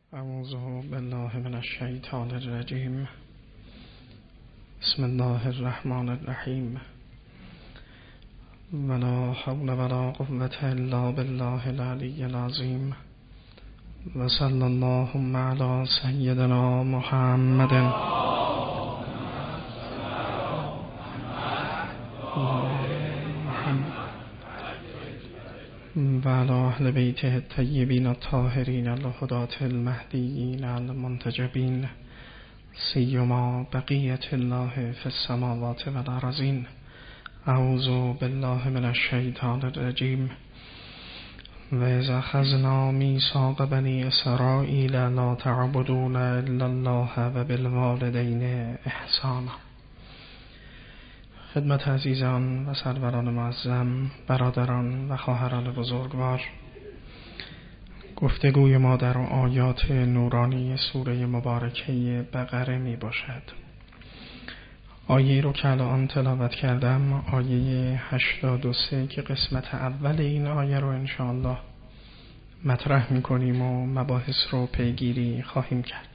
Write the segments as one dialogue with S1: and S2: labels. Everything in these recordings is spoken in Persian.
S1: اعوذ بالله من الشیطان الرجیم. بسم الله الرحمن الرحیم. ولا حول ولا قوة الا بالله العلی العظیم. و صلی اللهم علی سیدنا محمد و علی اهل بیته الطیبین الطاهرین الهداة المهدیین المنتجبین، سیما بقیة الله فی السماوات و الارضین. اعوذ بالله من الشیطان الرجیم. و اذ اخذنا میثاق بنی اسرائیل لا تعبدون الا الله و بالوالدین احسانا. خدمت عزیزان و سروران معظم، برادران و خواهران بزرگوار، گفتگوی ما در آیات نورانی سوره مبارکه بقره می باشد. آیه رو که الان تلاوت کردم، آیه 83 که قسمت اول این آیه رو انشاءالله مطرح می کنیم و مباحث رو پیگیری خواهیم کرد.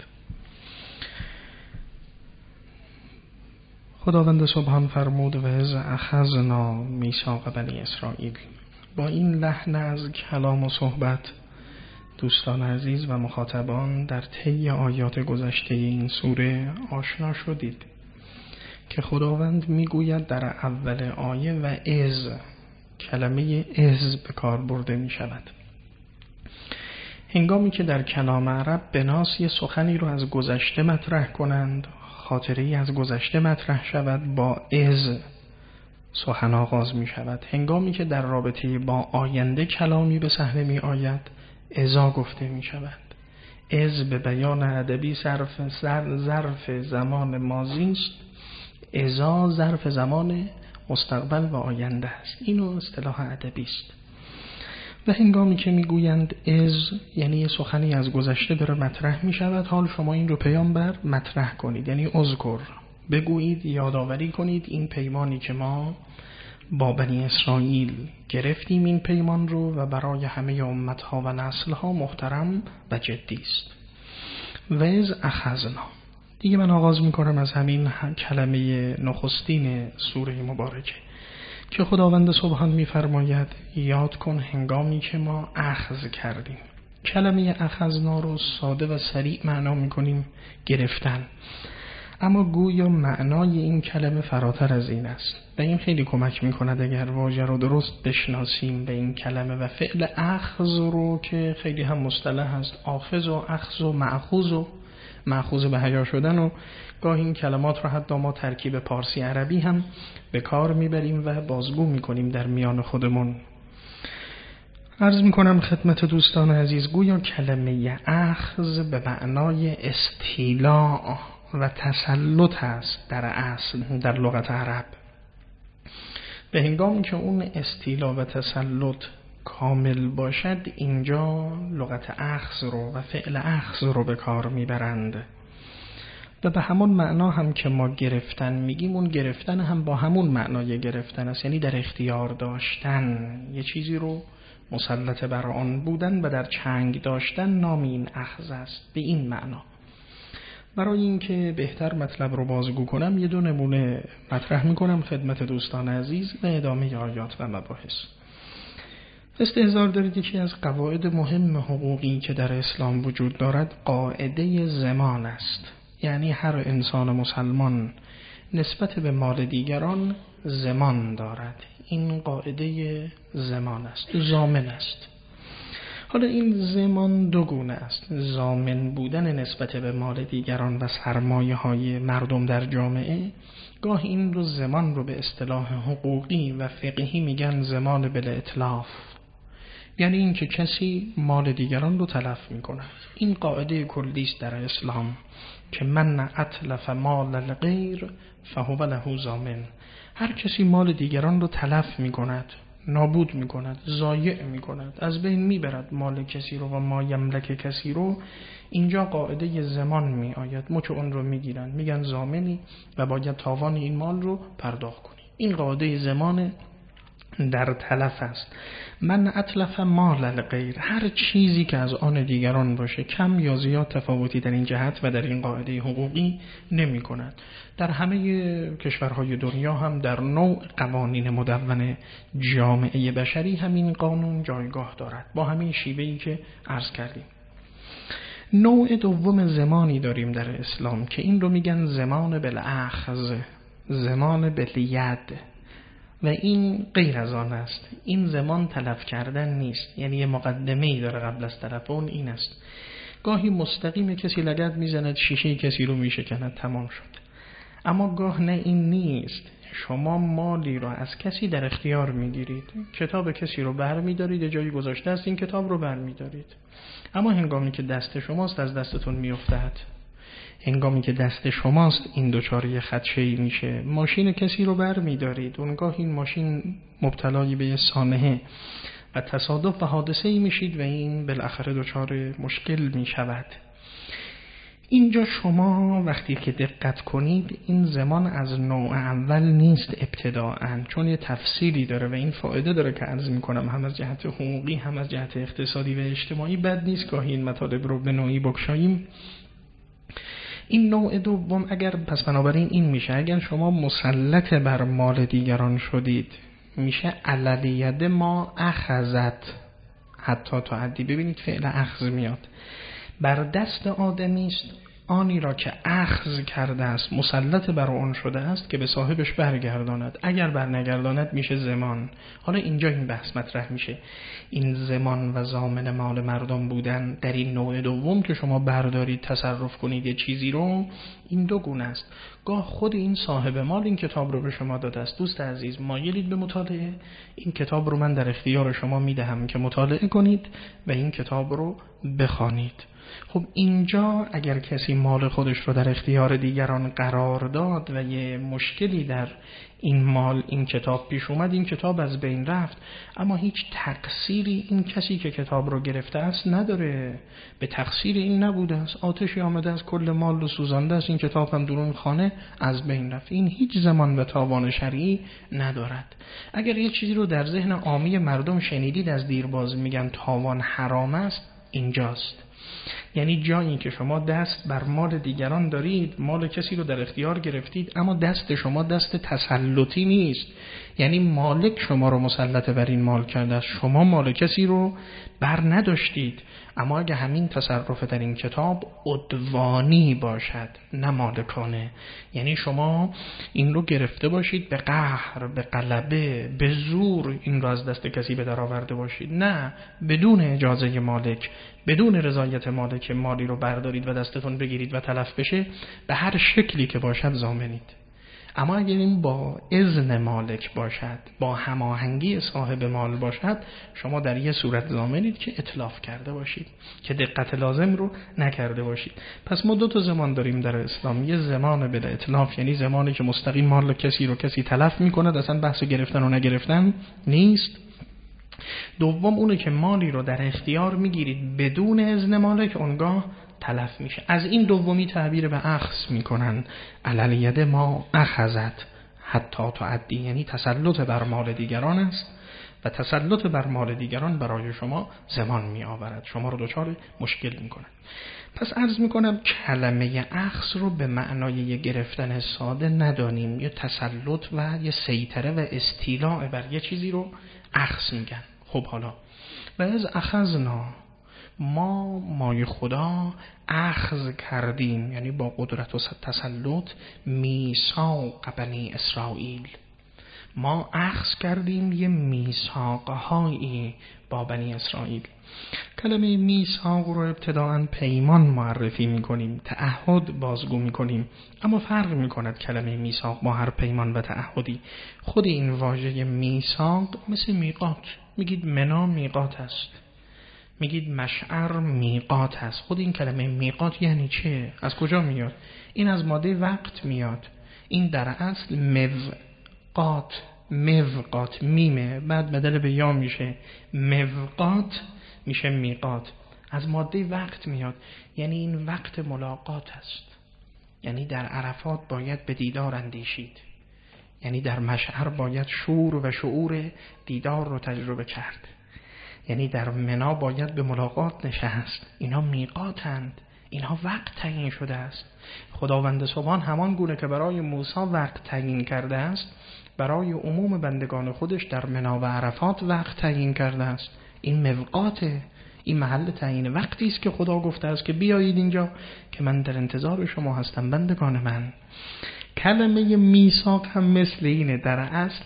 S1: خداوند سبحان فرمود و اذ اخذنا میثاق بنی اسرائیل. با این لحن از کلام و صحبت دوستان عزیز و مخاطبان در طی آیات گذشته این سوره آشنا شدید که خداوند میگوید در اول آیه و اذ، کلمه اذ به کار برده می شود هنگامی که در کلام عرب بناس یه سخنی رو از گذشته مطرح کنند، خاطره‌ای از گذشته مطرح شود، با اذ سخن آغاز می شود. هنگامی که در رابطه با آینده کلامی به صحنه می آید، اذا گفته می شود. اذ به بیان ادبی ظرف زمان ماضی است، اذا ظرف زمان مستقبل و آینده است. اینو اصطلاح ادبی است. و هنگامی که میگویند از، یعنی سخنی از گذشته داره مطرح می شود، حال شما این رو پیامبر مطرح کنید، یعنی اذکر، بگویید، یادآوری کنید این پیمانی که ما با بنی اسرائیل گرفتیم، این پیمان رو و برای همه امتها و نسلها محترم و جدی است. و از اخذنا، دیگه من آغاز میکنم از همین کلمه نخستین سوره مبارکه که خداوند سبحان میفرماید یاد کن هنگامی که ما اخذ کردیم. کلمه اخذنا رو ساده و سریع معنا میکنیم گرفتن، اما گویا معنای این کلمه فراتر از این است و این خیلی کمک میکند اگر واژه رو درست بشناسیم به این کلمه و فعل اخذ رو که خیلی هم مصطلح است، آخذ و اخذ و مأخوذ به حیا شدن، و گاهی این کلمات رو حتی ما ترکیب پارسی عربی هم به کار میبریم و بازگو میکنیم در میان خودمون. عرض میکنم خدمت دوستان عزیز، گویا کلمه اخذ به معنای استیلاء و تسلط است در اصل در لغت عرب. به هنگامی که اون استیلاء و تسلط کامل باشد، اینجا لغت اخذ رو و فعل اخذ رو به کار میبرند و به همون معنا هم که ما گرفتن میگیم، اون گرفتن هم با همون معنای گرفتن است، یعنی در اختیار داشتن، یه چیزی رو مسلط بر آن بودن و در چنگ داشتن، نام این اخذ است به این معنا. برای اینکه بهتر مطلب رو بازگو کنم یه دو نمونه مطرح میکنم خدمت دوستان عزیز و ادامه آیات و مباحث. استحضار دارید یکی از قواعد مهم حقوقی که در اسلام وجود دارد قاعده ضمان است، یعنی هر انسان مسلمان نسبت به مال دیگران ضمان دارد. این قاعده ضمان است، ضامن است. حالا این ضمان دو گونه است: ضامن بودن نسبت به مال دیگران و سرمایه های مردم در جامعه. گاه این رو ضمان رو به اصطلاح حقوقی و فقهی میگن ضمان بالاتلاف، یعنی این که کسی مال دیگران رو تلف میکنه. این قاعده کلی است در اسلام که من اتلف مال الغیر فهو له ضامن. هر کسی مال دیگران رو تلف میکند، نابود میکند، ضایع میکند، از بین میبرد مال کسی رو و ما یملک کسی رو، اینجا قاعده ضمان می آید. مچ اون رو میگیرن، میگن ضامنی و باید تاوان این مال رو پرداخت کنی. این قاعده ضمان در تلف است. من اتلف مال الغیر، هر چیزی که از آن دیگران باشه کم یا زیاد تفاوتی در این جهت و در این قاعده حقوقی نمی کند. در همه کشورهای دنیا هم در نوع قوانین مدون جامعه بشری همین قانون جایگاه دارد با همین شیوهی که عرض کردیم. نوع دوم زمانی داریم در اسلام که این رو میگن زمان بالاخذ، زمان بالید، و این غیر از آن است. این زمان تلف کردن نیست، یعنی یه مقدمه‌ای داره قبل از تلف، اون این است. گاهی مستقیم کسی لگد میزند، شیشه کسی رو میشکند، تمام شد. اما گاه نه این نیست، شما مالی رو از کسی در اختیار میگیرید، کتاب کسی رو برمیدارید، جایی گذاشته است این کتاب رو برمیدارید، اما هنگامی که دست شماست از دستتون میافتد. هنگامی که دست شماست این دوچاره خدشه‌ای میشه. ماشین کسی رو برمیدارید، اونگاه این ماشین مبتلای به سانحه و تصادف و حادثه‌ای میشید و این بالاخره دوچاره مشکل میشود. اینجا شما وقتی که دقت کنید این زمان از نوع اول نیست ابتداءً، چون یه تفصیلی داره و این فایده داره که عرض میکنم هم از جهت حقوقی هم از جهت اقتصادی و اجتماعی بد نیست گاهی این مطالب رو به نوعی بگشاییم. این نوع دوم اگر پس بنابراین این میشه اگر شما مسلط بر مال دیگران شدید میشه عللیت ما اخذت حتی تعدی. ببینید فعل اخذ میاد، بر دست آدمی است آنی را که اخذ کرده است، مسلط بر آن شده است که به صاحبش برگرداند. اگر برنگرداند میشه ضمان. حالا اینجا این بحث مطرح میشه، این ضمان و ضامن مال مردم بودن در این نوع دوم که شما بردارید تصرف کنید یه چیزی رو، این دو گونه است. گاه خود این صاحب مال این کتاب رو به شما داده است، دوست عزیز مایلید به مطالعه، این کتاب رو من در اختیار شما میدهم که مطالعه کنید و این کتاب رو بخوانید. خب اینجا اگر کسی مال خودش رو در اختیار دیگران قرار داد و یه مشکلی در این مال این کتاب پیش اومد، این کتاب از بین رفت، اما هیچ تقصیری این کسی که کتاب رو گرفته است نداره، به تقصیر این نبوده است، آتشی آمده از کل مال رو سوزانده است، این کتاب هم درون خانه از بین رفت. این هیچ زمان و تاوان شرعی ندارد. اگر یه چیزی رو در ذهن عامی مردم شنیدید از دیرباز میگن تاوان حرام است، اینجاست. یعنی جایی که شما دست بر مال دیگران دارید، مال کسی رو در اختیار گرفتید، اما دست شما دست تسلطی نیست، یعنی مالک شما رو مسلط بر این مال کرده است، شما مال کسی رو بر نداشتید. اما اگه همین تصرف در این کتاب عدوانی باشد نه مالکانه، یعنی شما این رو گرفته باشید به قهر، به غلبه، به زور این رو از دست کسی به در آورده باشید، نه بدون اجازه مالک، بدون رضایت مالک مالی رو بردارید و دستتون بگیرید و تلف بشه، به هر شکلی که باشد ضامنید. اما اگر این با اذن مالک باشد، با هماهنگی صاحب مال باشد، شما در یه صورت ضامنید که اتلاف کرده باشید، که دقت لازم رو نکرده باشید. پس ما دو تا زمان داریم در اسلام، یه زمان بلا اتلاف، یعنی زمانی که مستقیم مال کسی رو کسی تلف میکند، اصلا بحث گرفتن و نگرفتن نیست. دوم اونه که مالی رو در اختیار میگیرید بدون اذن مالک، اونگاه تلف میشه. از این دومی تعبیر به اخذ میکنن، عللیت ما اخذت حتی تعدی، یعنی تسلط بر مال دیگران است و تسلط بر مال دیگران برای شما زمان می آورد، شما رو دچار مشکل میکنه. پس عرض میکنم کلمه اخذ رو به معنای یه گرفتن ساده ندانیم، یه تسلط و یه سیطره و استیلاء بر یه چیزی رو اخذ میگن. خب حالا و از اخذنا، ما مای خدا اخذ کردیم، یعنی با قدرت و تسلط، میثاق بنی اسرائیل، ما اخذ کردیم یه میثاق‌هایی با بنی اسرائیل. کلمه میثاق رو ابتداءً پیمان معرفی میکنیم، تعهد بازگو میکنیم، اما فرق میکند کلمه میثاق با هر پیمان و تعهدی. خود این واژه میثاق مثل میقات، میگید منا میقات است، میگید مشعر میقات است. خود این کلمه میقات یعنی چه؟ از کجا میاد؟ این از ماده وقت میاد. این در اصل موقات میمه، بعد بدل به یا میشه موقات، میشه میقات. از ماده وقت میاد، یعنی این وقت ملاقات است، یعنی در عرفات باید به دیدار اندیشید، یعنی در مشعر باید شور و شعور دیدار رو تجربه کرد، یعنی در منا باید به ملاقات نشست. اینا میقاتند، اینها وقت تعیین شده است. خداوند سبحان همان گونه که برای موسی وقت تعیین کرده است، برای عموم بندگان خودش در منا و عرفات وقت تعیین کرده است. این موقاته، این محل تعیین وقتی است که خدا گفته است که بیایید اینجا که من در انتظار شما هستم بندگان من. کلمه میثاق هم مثل اینه، در اصل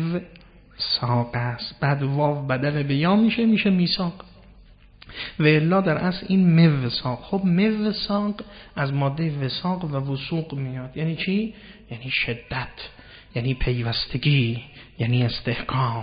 S1: موثاق است، بعد واو بدل به یا میشه میثاق، و الا در اصل این موثاق. خب موثاق از ماده وثاق و وثوق میاد. یعنی چی؟ یعنی شدت، یعنی پیوستگی، یعنی استحکام.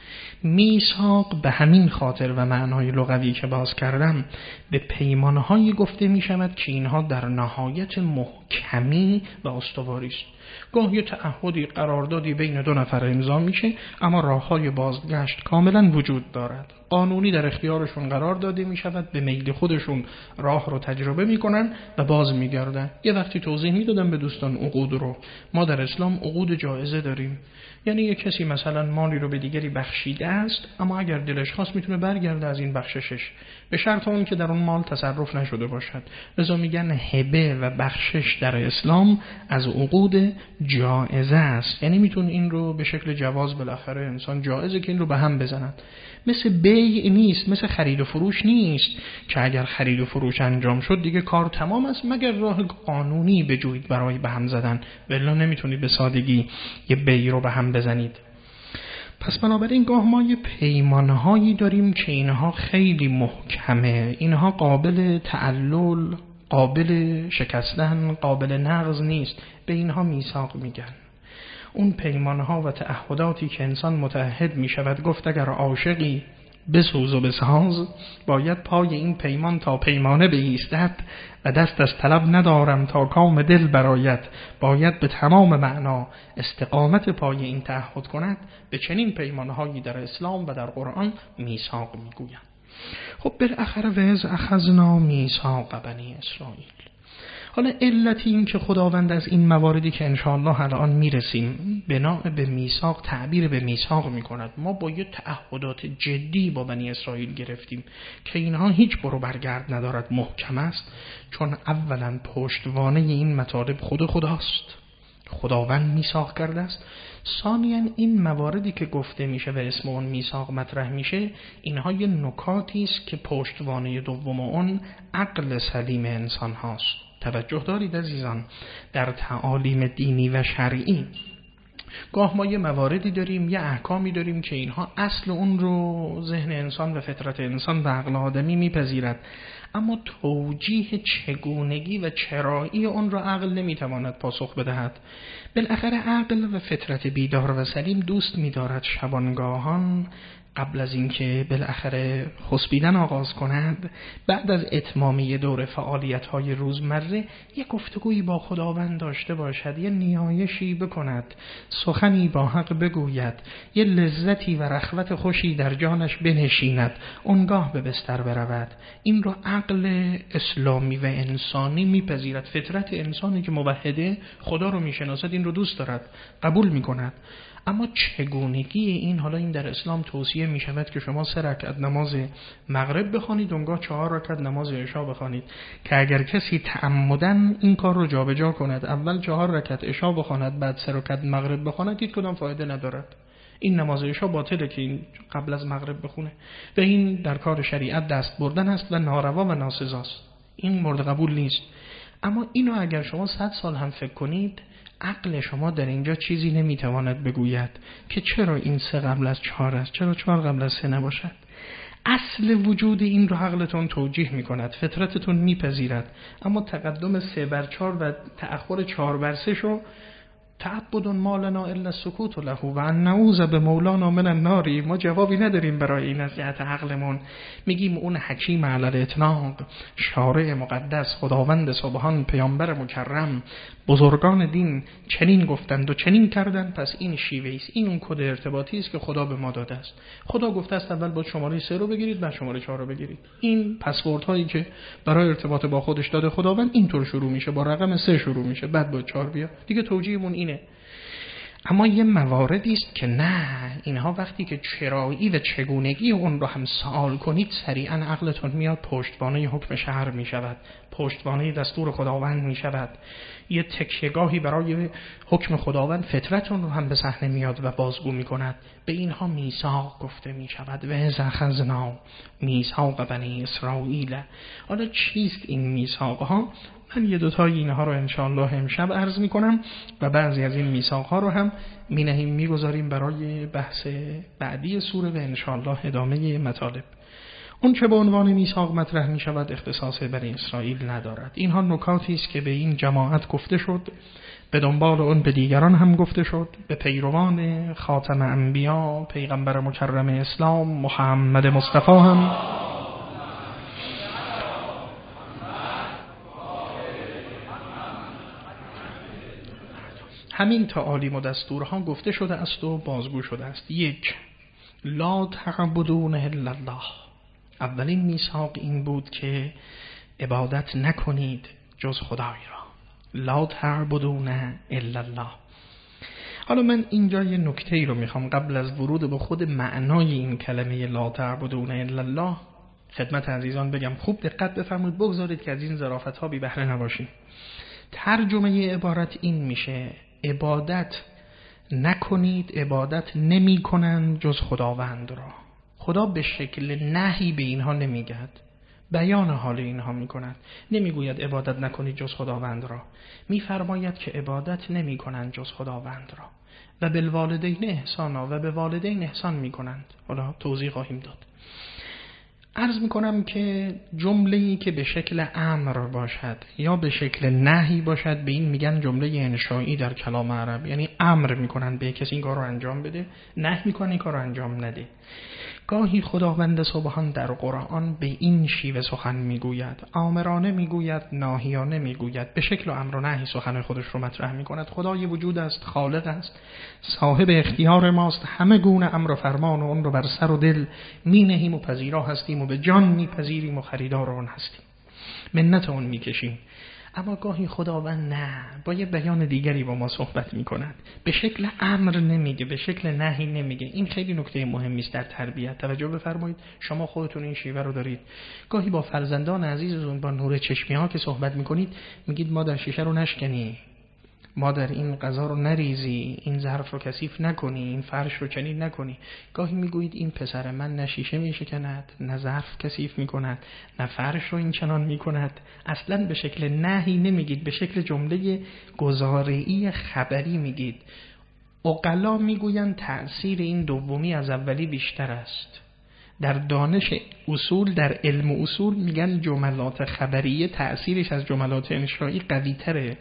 S1: میثاق به همین خاطر و معنای لغوی که باز کردم به پیمانهایی گفته می شود که اینها در نهایت محکمی و استواری است. گاهی تعهدی قراردادی بین دو نفر امضا میشه، اما راههای بازگشت کاملا وجود دارد. قانونی در اختیارشون قرار داده می شود، به میل خودشون راه رو تجربه میکنن و باز میگردن. یه وقتی توضیح میدادم به دوستان عقود رو، ما در اسلام عقود جایزه داریم. یعنی یک کسی مثلا مالی رو به دیگری بخشیده است، اما اگر دلش خواست میتونه برگرده از این بخششش، به شرط اون که در اون مال تصرف نشده باشد. لذا میگن هبه و بخشش در اسلام از عقود جایزه است. یعنی میتونه این رو به شکل جواز بالاخره انسان جایزه که این رو به هم بزنند. مثل بیع نیست، مثل خرید و فروش نیست که اگر خرید و فروش انجام شد دیگه کار تمام است، مگر راه قانونی بجوید برای به هم زدن، ولی نمیتونید به سادگی یه بیع رو به هم بزنید. پس بنابراین گاه ما یه پیمانهایی داریم که اینها خیلی محکمه، اینها قابل تعلل، قابل شکستن، قابل نقض نیست، به اینها میثاق میگن. اون پیمانها و تعهداتی که انسان متعهد می شود گفت اگر عاشقی بسوز و بساز، باید پای این پیمان تا پیمانه بایستد و دست از طلب ندارم تا کام دل برآید. باید به تمام معنا استقامت پای این تعهد کند. به چنین پیمانهایی در اسلام و در قرآن میثاق میگویند. خب بالاخره وز اخذنا میثاق بنی اسرائیل. حالا علتی این که خداوند از این مواردی که انشاءالله الان میرسیم بنا به میثاق تعبیر به میثاق میکند، ما با یه تعهدات جدی با بنی اسرائیل گرفتیم که اینها هیچ برو برگرد ندارد، محکم است، چون اولا پشتوانه این مطالب خود خداست، خداوند میثاق کرده است. ثانیاً این مواردی که گفته میشه و اسم اون میثاق مطرح میشه، اینها یه نکاتی است که پشتوانه دوم اون عقل سلیم انسان هاست. توجه دارید عزیزان، در تعالیم دینی و شرعی گاه ما یه مواردی داریم، یه احکامی داریم که اینها اصل اون رو ذهن انسان و فطرت انسان و عقل آدمی میپذیرد، اما توجیه چگونگی و چرایی اون را عقل نمیتواند پاسخ بدهد. بالاخره عقل و فطرت بیدار و سلیم دوست می‌دارد شبانگاهان قبل از اینکه بالاخره خسبیدن آغاز کند، بعد از اتمامی دور فعالیت‌های روزمره یک گفتگویی با خداوند داشته باشد، یه نیایشی بکند، سخنی با حق بگوید، یه لذتی و رخوت خوشی در جانش بنشیند، اونگاه به بستر برود. این رو عقل اسلامی و انسانی میپذیرد. فطرت انسانی که موحده خدا رو میشناسد این رو دوست دارد، قبول میکند. اما چگونگی این، حالا این در اسلام توصیه می شود که شما 3 رکعت نماز مغرب بخوانید، اونگاه 4 رکعت نماز عشا بخوانید، که اگر کسی تعمدن این کار رو جابجا کند، اول 4 رکعت عشا بخواند بعد 3 رکعت مغرب بخواند، هیچ کدام فایده ندارد. این نماز عشا باطله که این قبل از مغرب بخونه و این در کار شریعت دست بردن است و ناروا و ناسزاست، این مورد قبول نیست. اما اینو اگر شما 100 سال هم فکر کنید، عقل شما در اینجا چیزی نمیتواند بگوید که چرا این 3 قبل از 4 است، چرا 4 قبل از 3 نباشد. اصل وجود این رو عقلتون توجیه میکند، فطرتتون میپذیرد، اما تقدم 3 بر 4 و تأخر 4 بر 3 شو تعبد ما لنا الا السکوت له و ان نعوذ بمولانا من النار. ما جوابی نداریم برای این از جهت عقلمون. میگیم اون حکیم علی الاطلاق، شارع مقدس، خداوند سبحان، پیامبر مکرم، بزرگان دین چنین گفتند و چنین کردند، پس این شیوه است، این اون کد ارتباطی است که خدا به ما داده است. خدا گفته است اول با شماره 3 رو بگیرید بعد شماره 4 رو بگیرید. این پسورد هایی که برای ارتباط با خودش داده خداوند اینطور شروع میشه، با رقم 3 شروع میشه بعد با 4 بیا. دیگه توجیهمون اینه. اما یه مواردی است که نه، اینها وقتی که چرایی و چگونگی اون رو هم سوال کنید سریعا عقلتون میاد پشتوانه حکم شرع می شود، پشتوانه دستور خداوند می شود، یه تکیه‌گاهی برای حکم خداوند فطرتون رو هم به صحنه میاد و بازگو می کند. به اینها میثاق گفته می شود و اذ اخذنا میثاق بنی اسرائیل. حالا چیست این میثاق ها؟ من یه دوتای اینها رو انشاءالله امشب عرض می کنم و بعضی از این میثاق ها رو هم می نهیم می گذاریم برای بحث بعدی سوره و انشاءالله ادامه مطالب. اون چه به عنوان میثاق مطرح می شود اختصاص بنی اسرائیل ندارد. اینها نکاتی است که به این جماعت گفته شد، به دنبال اون به دیگران هم گفته شد، به پیروان خاتم انبیا پیغمبر مکرم اسلام محمد مصطفی هم همین تعالیم و دستورها گفته شده است و بازگو شده است. 1. لا تعبدون الا الله. اولین میثاق این بود که عبادت نکنید جز خدای را. لا تعبدون الا الله. حالا من اینجا یه نکته‌ای رو میخوام قبل از ورود به خود معنای این کلمه لا تعبدون الا الله خدمت عزیزان بگم. خوب دقت بفرمایید، بگذارید که از این ظرافت‌ها بی بهره نباشیم. ترجمه عبارت این میشه: عبادت نکنید، عبادت نمی کنند جز خداوند را. خدا به شکل نهی به اینها نمیگد، بیان حال اینها میکند. نمیگوید عبادت نکنید جز خداوند را، میفرماید که عبادت نمی کنند جز خداوند را و بالوالدین احسانا، و به والدین احسان میکنند. حالا توضیح خواهیم داد. عرض میکنم که جمله‌ای که به شکل امر باشد یا به شکل نهی باشد به این میگن جمله انشایی در کلام عرب. یعنی امر میکنن به کسی این کار رو انجام بده، نهی میکنن این کار رو انجام نده. گاهی خداوند سبحان در قرآن به این شیوه سخن میگوید، آمرانه میگوید، ناهیانه میگوید، به شکل امر و نهی سخن خودش رو مطرح میکند. خدای وجود است، خالق است، صاحب اختیار ماست، همه گونه امر و فرمان و اون رو بر سر و دل مینهیم و پذیرا هستیم و به جان میپذیریم و خریدار اون هستیم، منت اون میکشیم. اما گاهی خداوند نه، با یه بیان دیگری با ما صحبت میکند، به شکل امر نمیگه، به شکل نهی نمیگه. این خیلی نکته مهمی است در تربیت. توجه بفرمایید، شما خودتون این شیوه رو دارید. گاهی با فرزندان عزیزتون با نور چشمی ها که صحبت میکنید میگید مادر شیشه رو نشکنی، مادر این غذا رو نریزی، این ظرف رو کثیف نکنی، این فرش رو چنین نکنی. گاهی میگویید این پسر من نه شیشه میشکند، نه ظرف کثیف میکند، نه فرش رو این چنان میکند. اصلا به شکل نهی نمیگید، به شکل جمله گزاره‌ای خبری میگید. عقلا میگویند تأثیر این دومی از اولی بیشتر است. در دانش اصول، در علم اصول میگن جملات خبریه تأثیرش از جملات انشایی قوی تره.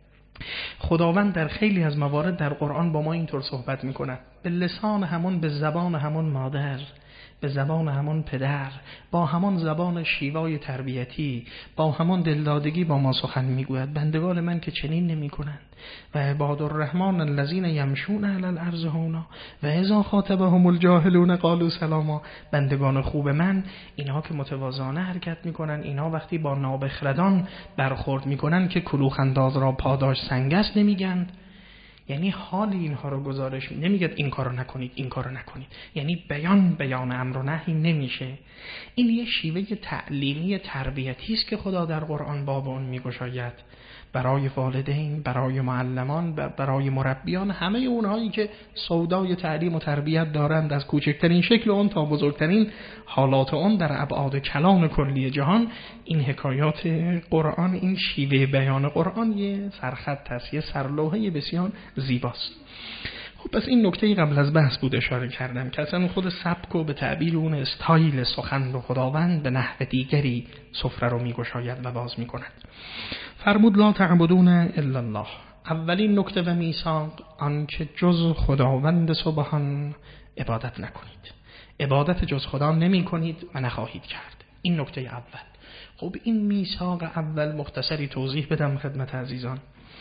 S1: خداوند در خیلی از موارد در قرآن با ما اینطور صحبت میکنه، به لسان همون، به زبان همون مادر، به زبان همون پدر، با همون زبان شیوای تربیتی، با همون دلدادگی با ما سخن میگوید. بندگان من که چنین نمی کنند و عباد الرحمن الذین یمشون علی الارض هونا و اذا خاطبهم الجاهلون قالوا سلاما. بندگان خوب من اینها که متواضعانه حرکت میکنن، اینها وقتی با نابخردان برخورد میکنن که کلوخ انداز را پاداش سنگ است نمیگند. یعنی حال اینها رو گزارش نمیگه این کارو نکنید، این کارو نکنید، یعنی بیان امر و نهی نمیشه. این یه شیوه تعلیمی تربیتی است که خدا در قرآن باب اون میگشاید برای والدین، برای معلمان، برای مربیان، همه اونهایی که سودای تعلیم و تربیت دارند، از کوچکترین شکل اون تا بزرگترین حالات اون در ابعاد کلان کلی جهان. این حکایات قرآن، این شیوه بیان قرآن یه سرخط است، یه سرلوحه بسیار زیباست. خب پس این نکته قبل از بحث بود اشاره کردم که اصلا خود سبک و به تعبیر اون استایل سخن رو خداوند به نحو دیگری سفره رو میگشاید و باز میکند. فرمود لا تعبدون الا الله. اولین نکته و میثاق آنکه جز خداوند سبحان عبادت نکنید، عبادت جز خدا نمی کنید و نخواهید کرد. این نکته اول. خب این میثاق اول مختصری توضیح بدم خدمت عزیزان.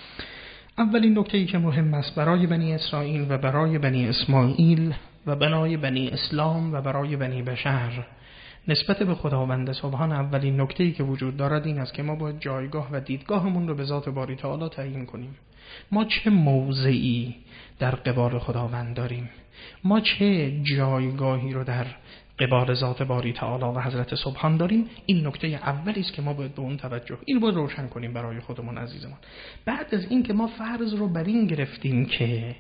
S1: اولین نکته‌ای که مهم است برای بنی اسرائیل و برای بنی اسماعیل و برای بنی اسلام و برای بنی بشر نسبت به خداوند سبحان اولین نکته‌ای که وجود دارد این است که ما باید جایگاه و دیدگاهمون رو به ذات باری تعالی تعیین کنیم. ما چه موضعی در قبال خداوند داریم؟ ما چه جایگاهی رو در قبال ذات باری تعالی و حضرت سبحان داریم؟ این نکته اولی است که ما باید به اون توجه، این باید روشن کنیم برای خودمون عزیزمان. بعد از این که ما فرض رو بر این گرفتیم که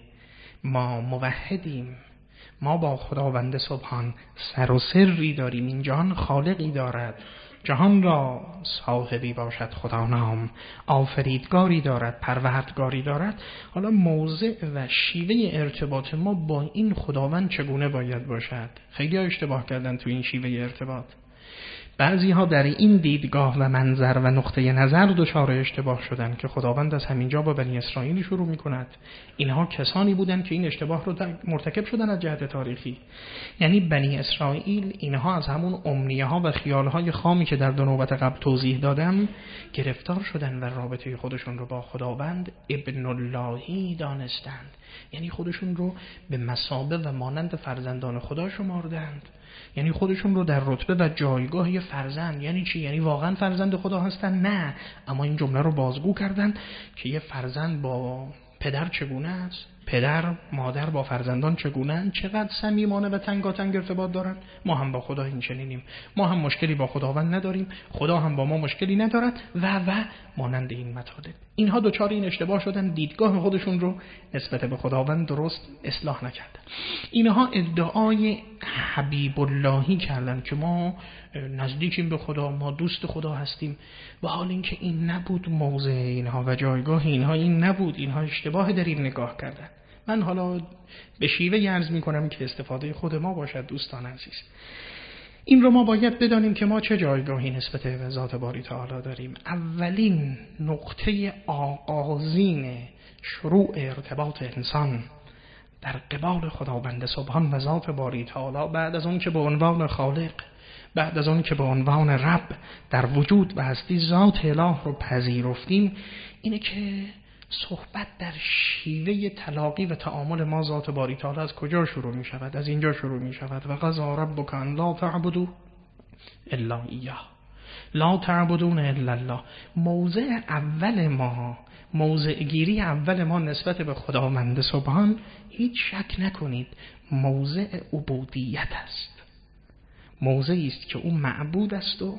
S1: ما موحدیم، ما با خداوند سبحان سر و سری داریم، این جهان خالقی دارد، جهان را صاحبی باشد خدا نام، آفریدگاری دارد، پروردگاری دارد. حالا موضع و شیوه ارتباط ما با این خداوند چگونه باید باشد؟ خیلی ها اشتباه کردن تو این شیوه ارتباط. بعضی ها در این دیدگاه و منظر و نقطه نظر دچار اشتباه شدن که خداوند از همینجا با بنی اسرائیل شروع می کند. اینها کسانی بودند که این اشتباه رو مرتکب شدن از جهت تاریخی. یعنی بنی اسرائیل اینها از همون امنیه ها و خیال های خامی که در دو نوبت قبل توضیح دادم گرفتار شدن و رابطه خودشون رو با خداوند ابن اللهی دانستند. یعنی خودشون رو به مثابه و مانند فرزندان خدا شمردند. یعنی خودشون رو در رتبه و جایگاه یه فرزند. یعنی چی؟ یعنی واقعا فرزند خدا هستن؟ نه، اما این جمله رو بازگو کردن که یه فرزند با پدر چگونه است، پدر مادر با فرزندان چگونه، چقدر صمیمانه و تنگاتنگ ارتباط دارن. ما هم با خدا این چنینیم، ما هم مشکلی با خداوند نداریم، خدا هم با ما مشکلی ندارد و مانند این مطالب. اینها دوچار این اشتباه شدن، دیدگاه خودشون رو نسبت به خداوند درست اصلاح نکردن. اینها ادعای حبیب اللهی کردن که ما نزدیکیم به خدا، ما دوست خدا هستیم، و حال اینکه این نبود موضع اینها و جایگاه اینها این نبود. اینها اشتباه در این نگاه کردن. من حالا به شیوه عرض می کنم که استفاده خود ما باشد دوستان عزیز. این رو ما باید بدانیم که ما چه جایگاهی نسبت به ذات باری تعالی داریم. اولین نقطه آغازین شروع ارتباط انسان در قبال خداوند سبحان و ذات باری تعالی، بعد از اون که به عنوان خالق، بعد از اون که به عنوان رب در وجود و هستی ذات اله رو پذیرفتیم، اینه که صحبت در شیوه تلاقی و تعامل ما ذات باری تعالی از کجا شروع می شود؟ از اینجا شروع می شود. و قضا ربک ان لا تعبدوا الا ایاه لا تعبدون الا الله. موضع اول ما، موضع گیری اول ما نسبت به خداوند سبحان، هیچ شک نکنید، موضع عبودیت است. موضعی است که او معبود است و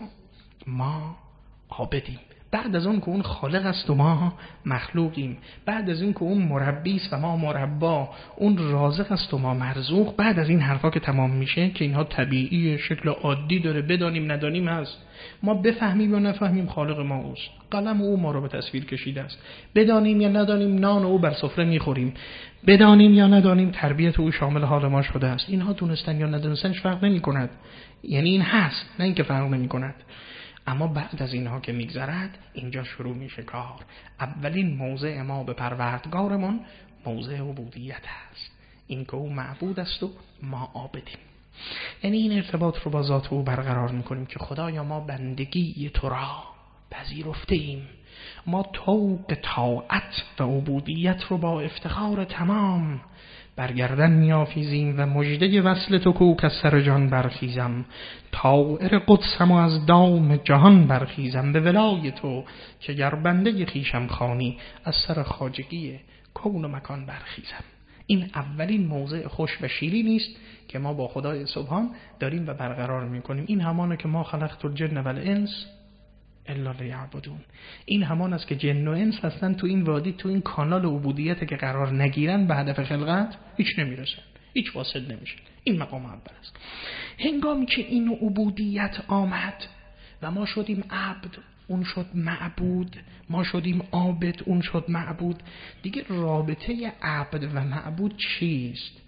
S1: ما عابدیم. بعد از اون که اون خالق است و ما مخلوقیم، بعد از اون که اون مربی است و ما مربا، اون رازق است و ما مرزوق، بعد از این حرفا که تمام میشه که اینها طبیعی شکل عادی داره، بدانیم ندانیم هست، ما بفهمیم یا نفهمیم خالق ما اوست، قلم او ما رو به تصویر کشیده است، بدانیم یا ندانیم نان او بر سفره میخوریم، بدانیم یا ندانیم تربیت او شامل حال ما شده است. اینها دونستن یا ندونستنش فرق نمی کند. یعنی این هست، نه اینکه فرق نمی کند. اما بعد از اینها که میگذرد، اینجا شروع میشه کار. اولین موضع ما به پروردگارمون موضع عبودیت هست، این که او معبود است و ما عابدیم. یعنی این ارتباط رو با ذات او برقرار میکنیم که خدایا ما بندگی تو را پذیرفته ایم، ما طوق طاعت و عبودیت رو با افتخار تمام برگردن میافیزیم و مژده وصل تو کوک از سر جان برخیزم، طائر قدسم و از دام جهان برخیزم، به ولای تو که گر بنده خویشم خوانی از سر خواجگی کون و مکان برخیزم. این اولین موضع خوش و شیرینی است که ما با خدای سبحان داریم و برقرار میکنیم. این همانه که ما خلقت الجن والانس الا لیعبدون. این همان است که جن و انس هستن تو این وادی، تو این کانال عبودیت که قرار نگیرن به هدف خلقت هیچ نمیرسن، هیچ واصل نمیشن. این مقام اول است. هنگامی که این عبودیت آمد و ما شدیم عبد، اون شد معبود، ما شدیم عابد، اون شد معبود، دیگه رابطه عبد و معبود چیست؟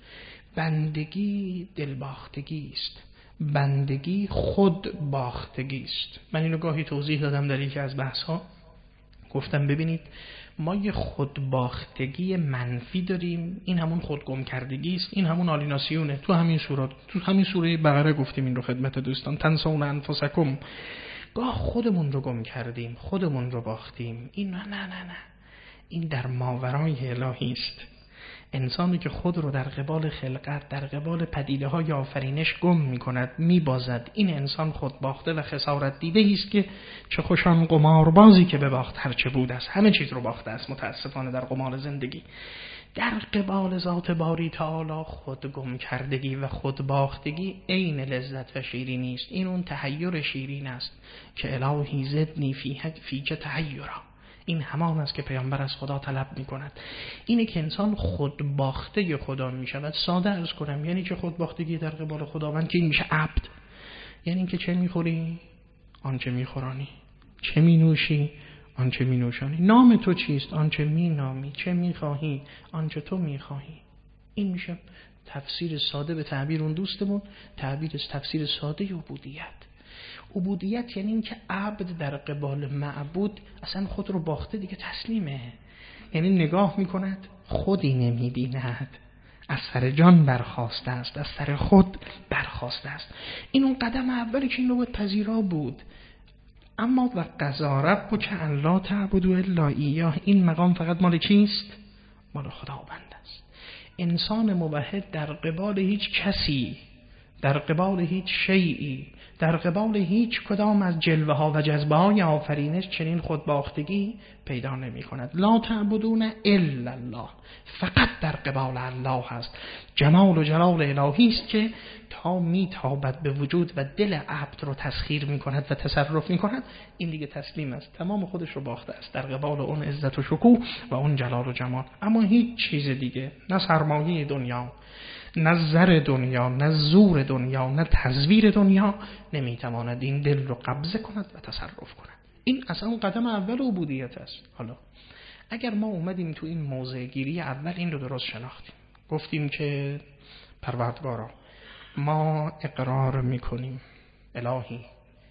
S1: بندگی دلباختگی است، بندگی خود باختگی است. من اینو گاهی توضیح دادم در یکی از بحث ها، گفتم ببینید ما یه خودباختگی منفی داریم، این همون خودگم کردگی است، این همون آلیناسیونه. تو همین سوره بقره گفتیم این رو خدمت دوستان، تنسون انفسکم. گاه خودمون رو گم کردیم، خودمون رو باختیم. این نه این در ماورای الهی است. انسانی که خود رو در قبال خلقت، در قبال پدیده‌های آفرینش گم می‌کند، می‌بازد، این انسان خود باخته و خسارت دیده است که چه خوشان قماربازی که بباخت هرچه بود است. همه چیز رو باخته است متاسفانه در قمار زندگی. در قبال ذات باری تعالی خود گم کردگی و خود باختگی عین لذت و شیرینی است. این اون تحیر شیرین است که الهی زدنی فیک تحیرا. این همان است که پیامبر از خدا طلب می کند. اینه که انسان خود باخته خدا می شود. ساده عرض کنم یعنی که خود باختگی در قبال خداوند که این میشه عبد. یعنی که چه میخوری؟ آنچه میخورانی. چه مینوشی؟ آنچه می نوشانی. نام تو چیست؟ آنچه می نامی. چه می خواهی؟ آنچه تو می خواهی. این میشه تفسیر ساده به تعبیر اون دوستمون، تفسیر ساده عبودیت. عبودیت یعنی این که عبد در قبال معبود اصلا خود رو باخته دیگه تسلیمه. یعنی نگاه می کند خودی نمی بیند، از سر جان برخاسته است، از سر خود برخاسته است. این اون قدم اولی که این نوبت پذیرا بود. اما و قضا ربک ان لا تعبدوا الا ایاه، این مقام فقط مال کیست؟ مال خداوند است. انسان موحد در قبال هیچ کسی، در قبال هیچ شیئی، در قبال هیچ کدام از جلوه ها و جذبه های آفرینش چنین خودباختگی پیدا نمی کند. لا تعبدون الا الله، فقط در قبال الله هست. جمال و جلال الهی است که تا میتابد به وجود و دل عبد رو تسخیر می کند و تصرف می کند. این دیگه تسلیم است، تمام خودش رو باخته است در قبال اون عزت و شکوه و اون جلال و جمال. اما هیچ چیز دیگه، نه سرمایه دنیا، نه زر دنیا، نه زور دنیا، نه تزویر دنیا نمیتواند این دل رو قبضه کند و تصرف کند. این اصلا قدم اول عبودیت است. حالا اگر ما اومدیم تو این موضع گیری اول این رو درست شناختیم، گفتیم که پروردگارا ما اقرار میکنیم الهی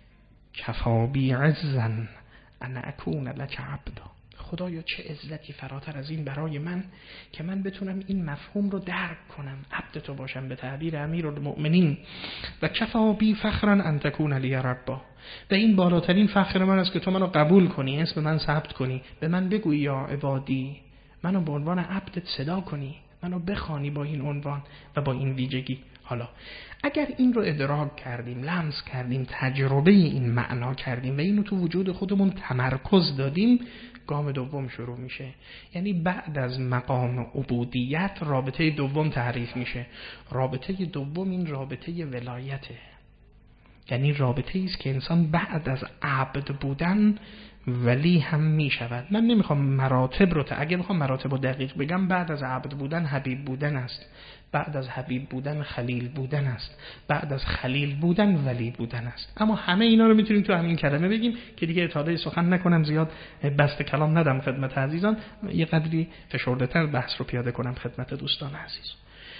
S1: کفا بی عزا ان اکون لک عبدا، خدایا چه عزتی فراتر از این برای من که من بتونم این مفهوم رو درک کنم، عبد تو باشم به تعبیر امیرالمؤمنین. و کفا بی فخرا ان تکون لی ربا، و این بالاترین فخر من است که تو منو قبول کنی، اسم من ثبت کنی، به من بگویی یا عبادی، منو به عنوان عبدت صدا کنی، منو بخوانی با این عنوان و با این ویژگی. حالا اگر این رو ادراک کردیم، لمس کردیم، تجربه این معنا کردیم و اینو تو وجود خودمون تمرکز دادیم، گام دوم شروع میشه. یعنی بعد از مقام عبودیت رابطه دوم تعریف میشه. رابطه دوم این رابطه ولایته، یعنی رابطه ایست که انسان بعد از عبد بودن ولی هم می شود. من نمیخوام مراتب رو اگه بخوام مراتب رو دقیق بگم، بعد از عبد بودن حبیب بودن است، بعد از حبیب بودن خلیل بودن است، بعد از خلیل بودن ولی بودن است. اما همه اینا رو میتونیم تو همین کلمه بگیم که دیگه اطاله سخن نکنم، زیاد بسط کلام ندم خدمت عزیزان، یه قدری فشرده تر بحث رو پیاده کنم خدمت دوستان عزیز.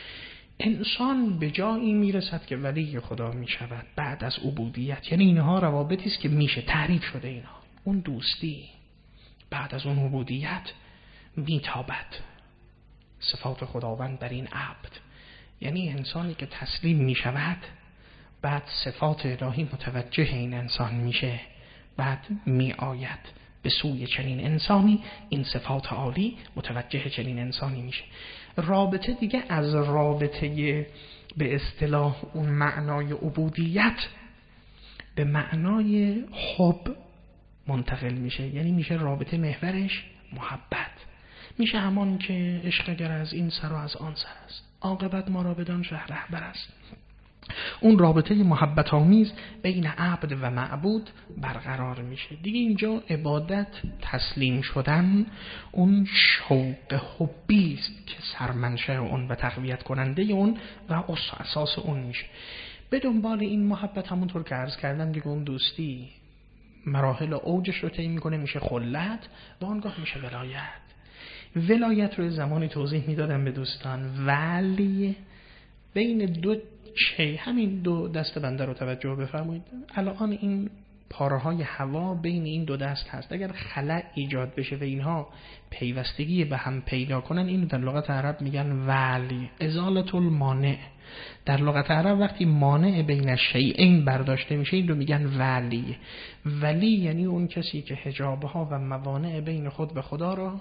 S1: انسان به جایی میرسد که ولی خدا میشود بعد از عبودیت. یعنی اینها روابطی است که میشه تعریف شده، اینها اون دوستی بعد از اون عبودیت میتابد صفات خداوند بر این عبد. یعنی انسانی که تسلیم میشود بعد صفات الهی متوجه این انسان میشه، بعد میآید به سوی چنین انسانی، این صفات عالی متوجه چنین انسانی میشه. رابطه دیگه از رابطه به اصطلاح اون معنای عبودیت به معنای حب منتقل میشه. یعنی میشه رابطه محورش محبت، میشه همان که عشق گر از این سر و از آن سر است، عاقبت ما را بدان شه رهبر است. اون رابطه محبت آمیز بین عبد و معبود برقرار میشه. دیگه اینجا عبادت، تسلیم شدن، اون شوق حبی است که سرمنشأ اون و تقویت کننده اون و اساس اون میشه. به دنبال این محبت همونطور که عرض کردم دیگه اون دوستی مراحل اوجش رو طی میکنه، میشه خلت و آنگاه میشه ولایت. ولایت رو زمانی توضیح میدادم به دوستان، ولی بین دو چه، همین دو دست بنده رو توجه بفرمایید. الان این پاره های هوا بین این دو دست هست، اگر خلأ ایجاد بشه و اینها پیوستگی به هم پیدا کنن، اینو در لغت عرب میگن ولی، ازالت المانع. در لغت عرب وقتی مانع بین شیئین برداشته میشه این رو میگن ولی. ولی یعنی اون کسی که حجابها و موانع بین خود و خدا را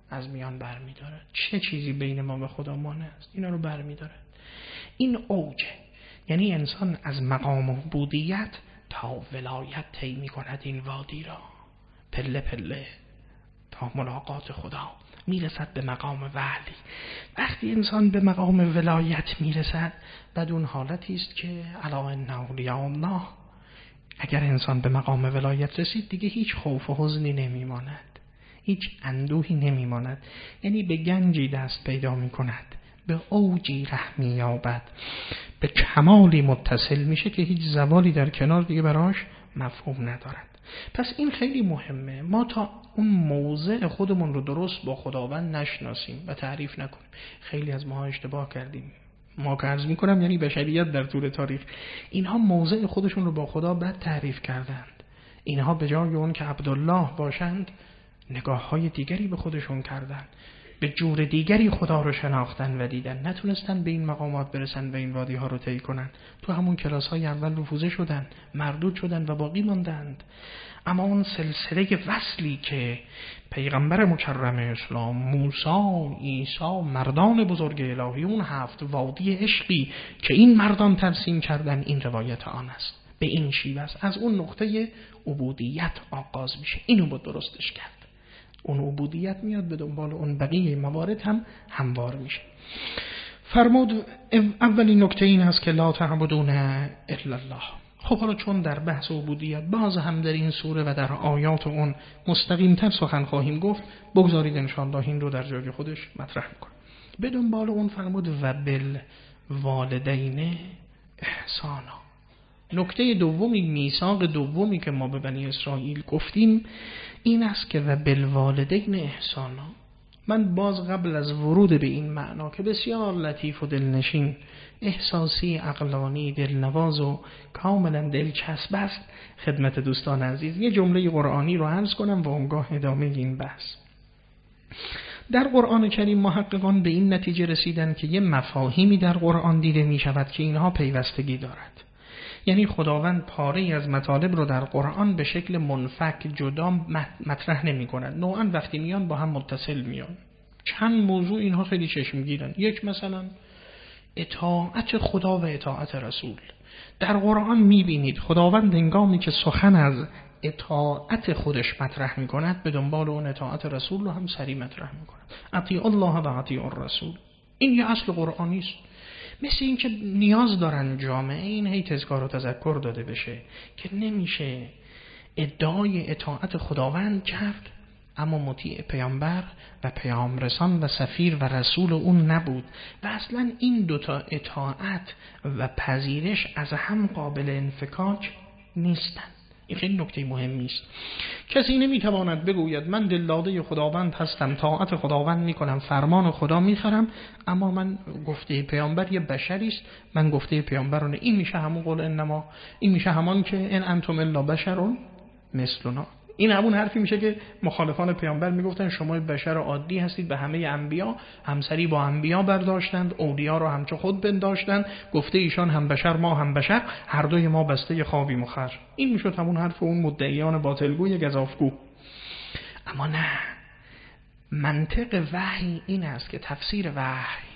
S1: از میان برمی‌دارد. چه چیزی بین ما و خدا مانع است؟ اینا رو برمی‌دارد. این اوجه، یعنی انسان از مقام عبودیت تا ولایت طی می‌کند این وادی را، پله پله تا ملاقات خدا میرسد به مقام ولی. وقتی انسان به مقام ولایت میرسد، بعد اون حالتی است که الا ان اولیاء الله، اگر انسان به مقام ولایت رسید دیگه هیچ خوف و حزنی نمیماند، هیچ اندوهی نمیماند، یعنی به گنجی دست پیدا میکند، به اوجی ره مییابد، به کمالی متصل میشه که هیچ زوالی در کنار دیگه براش مفهوم ندارد. پس این خیلی مهمه، ما تا اون موضع خودمون رو درست با خداوند نشناسیم و تعریف نکنیم. خیلی از ما اشتباه کردیم، ما که عرض میکنم یعنی بشریت در طول تاریخ، اینها موضع خودشون رو با خدا بد تعریف کردند. اینها به جای اون که عبدالله باشند نگاه های دیگری به خودشون کردند، به جور دیگری خدا رو شناختن و دیدن، نتونستن به این مقامات برسن و این وادی ها رو طی کنن. تو همون کلاس های اول رفوزه شدن، مردود شدن و باقی ماندند. اما اون سلسله وصلی که پیغمبر مکرم اسلام، موسی، عیسی، مردان بزرگ الهی، اون 7 وادی عشقی که این مردان ترسیم کردن، این روایت آن است. به این شیوه است از اون نقطه عبودیت آغاز میشه. اینو با درستش کرد، اون عبودیت میاد به دنبال اون بقیه موارد هم هموار میشه. فرمود اولین نکته این است که لا تعبدون الا الله. خب حالا چون در بحث عبودیت باز هم در این سوره و در آیات اون مستقیم‌تر سخن خواهیم گفت، بگذارید انشاءالله این رو در جای خودش مطرح میکنم. به دنبال اون فرمود و بالوالدین احسانا. نکته دومی، میثاق دومی که ما به بنی اسرائیل گفتیم این است که و بالوالدین احسانا. من باز قبل از ورود به این معنا که بسیار لطیف و دلنشین، احساسی، عقلانی، دلنواز و کاملا دلچسب است، خدمت دوستان عزیز یه جمله قرآنی رو عرض کنم و اونگاه ادامه این بحث. در قرآن کریم محققان به این نتیجه رسیدن که یه مفاهیمی در قرآن دیده می شود که اینها پیوستگی دارد. یعنی خداوند پاره‌ای از مطالب رو در قرآن به شکل منفک جدا مطرح نمی کند، نوعاً وقتی میان با هم متصل میان. چند موضوع اینها خیلی چشمگیرن. یک، مثلا اطاعت خدا و اطاعت رسول. در قرآن میبینید خداوند هنگامی که سخن از اطاعت خودش مطرح میکند به دنبال اون اطاعت رسول رو هم سریع مطرح میکند. اطیع الله و اطیع الرسول. این یه اصل قرآنی است. مثل این که نیاز دارن جامعه این هی تذکار و تذکر داده بشه که نمیشه ادعای اطاعت خداوند کرد اما مطیع پیامبر و پیامرسان و سفیر و رسول اون نبود. و اصلا این دوتا اطاعت و پذیرش از هم قابل انفکاک نیستن. این خیلی نکته مهمی است. کسی نمیتواند بگوید من دلداده خداوند هستم، طاعت خداوند میکنم، فرمان خدا میخرم، اما من گفته پیامبر یه بشری است، من گفته پیامبرونه. این میشه همون قول انما، این میشه همان که ان انتم الا بشرون مثلنا. این همون حرفی میشه که مخالفان پیامبر میگفتن شما بشر عادی هستید، به همه انبیا همسری با انبیا برداشتند، اولیا رو همچو خود بنداشتند، گفته ایشان هم بشر ما هم بشر، هر دوی ما بسته خوابی مخر. این میشد همون حرف اون مدعیان باطلگوی گزافگو. اما نه، منطق وحی این است که تفسیر وحی،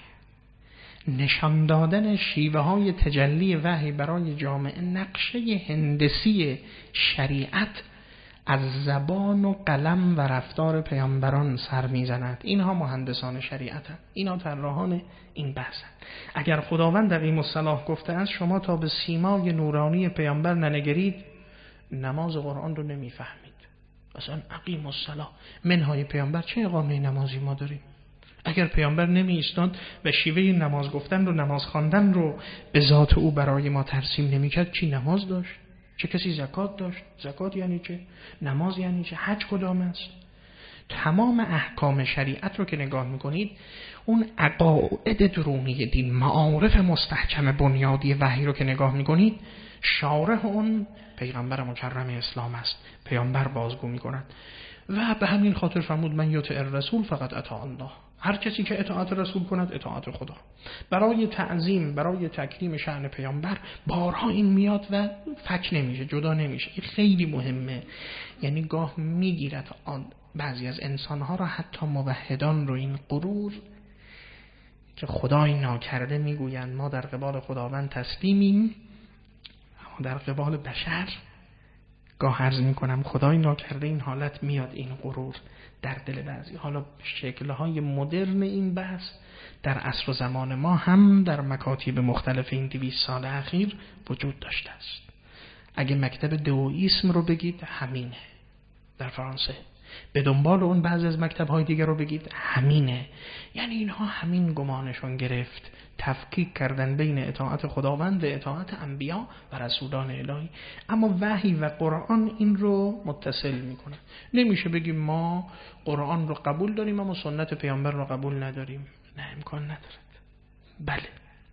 S1: نشان دادن شیوه های تجلی وحی برای جامعه، نقشه هندسی شریعت از زبان و قلم و رفتار پیامبران سر میزند. اینها مهندسان شریعتند، اینها طراحان این بحثند. اگر خداوند عقیم الصلاح گفته است شما تا به سیمای نورانی پیامبر ننگرید، نماز قرآن رو نمیفهمید. اصلا عقیم الصلاح منهای پیامبر چه اقامه نمازی ما داریم؟ اگر پیامبر نمی ایستاد و شیوه نماز گفتن رو، نماز خواندن رو به ذات او برای ما ترسیم نمی کرد، چی نماز داشت؟ چه کسی زکات داشت؟ زکات یعنی چه؟ نماز یعنی چه؟ حج کدام است؟ تمام احکام شریعت رو که نگاه میکنید، اون عقاید درونی دین، معارف مستحکم بنیادی وحی رو که نگاه میکنید، شارح اون پیغمبر مکرم اسلام است. پیامبر بازگو میکند و به همین خاطر فرمود من یطیع الرسول فقط اطاع الله. هر کسی که اطاعت رسول کند اطاعت خدا. برای تعظیم، برای تکریم شأن پیامبر بارها این میاد و فک نمیشه، جدا نمیشه. این خیلی مهمه. یعنی گاه میگیرد بعضی از انسانها را، حتی موحدان رو، این غرور که خدای ناکرده میگویند ما در قبال خداوند تسلیمیم، اما در قبال بشر گاه عرض میکنم خدای ناکرده این حالت میاد، این غرور در دل بعضی. حالا شکل‌های مدرن این بحث در عصر و زمان ما هم در مکاتب مختلف این 200 سال اخیر وجود داشته است. اگه مکتب دئوئیسم رو بگید همینه در فرانسه، به دنبال اون بعضی از مکتب‌های دیگر رو بگید همینه. یعنی اینها همین گمانشون گرفت، تفکیک کردن بین اطاعت خداوند و اطاعت انبیا و رسولان الهی. اما وحی و قرآن این رو متصل میکنه. نمیشه بگیم ما قرآن رو قبول داریم اما سنت پیامبر رو قبول نداریم، نه، امکان ندارد. بله،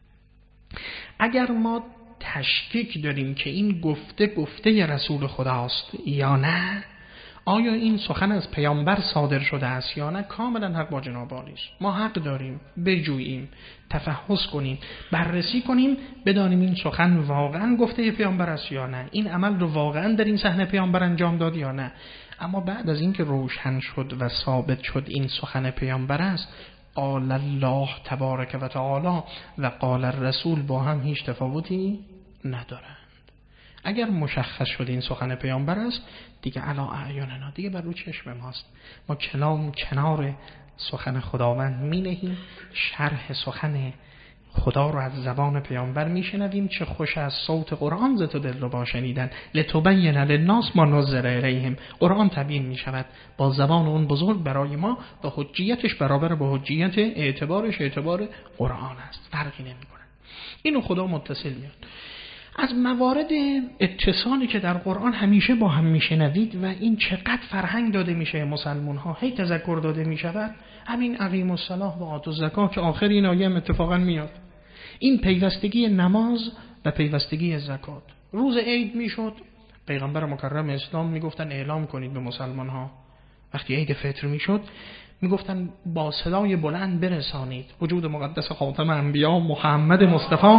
S1: اگر ما تشکیک داریم که این گفته رسول خداست یا نه، آیا این سخن از پیامبر صادر شده است یا نه، کاملا حق با جناب عالی است. ما حق داریم بجوییم، تفحص کنیم، بررسی کنیم، بدانیم این سخن واقعا گفته پیامبر است یا نه، این عمل رو واقعا در این صحنه پیامبر انجام داد یا نه. اما بعد از اینکه روشن شد و ثابت شد این سخن پیامبر است، قال الله تبارک و تعالی و قال الرسول با هم هیچ تفاوتی ندارند. اگر مشخص شد این سخن پیامبر است، دیگه علا اعیننا، دیگه بر رو چشم ماست. ما کنار سخن خداوند می نهیم، شرح سخن خدا رو از زبان پیامبر می شنویم. چه خوش از صوت قرآن ز تو دل رو با شنیدن، لتبین للناس ما نزل الیهم. قرآن تبیین می شود با زبان اون بزرگ برای ما و حجیتش برابر با حجیت اعتبارش اعتبار قرآن است، فرقی نمی کنه. اینو خدا متصل میاد. از موارد اتصالی که در قرآن همیشه با هم میشنوید و این چقدر فرهنگ داده میشه مسلمان ها، هی تذکر داده میشود، همین اقیم الصلاة و آتوا الزکات که آخر این آیه هم اتفاقا میاد. این پیوستگی نماز و پیوستگی زکات. روز عید میشد، پیغمبر مکرم اسلام میگفتن اعلام کنید به مسلمان ها. وقتی عید فطر میشد میگفتن با صدای بلند برسانید وجود مقدس خاتم انبیا محمد مصطفی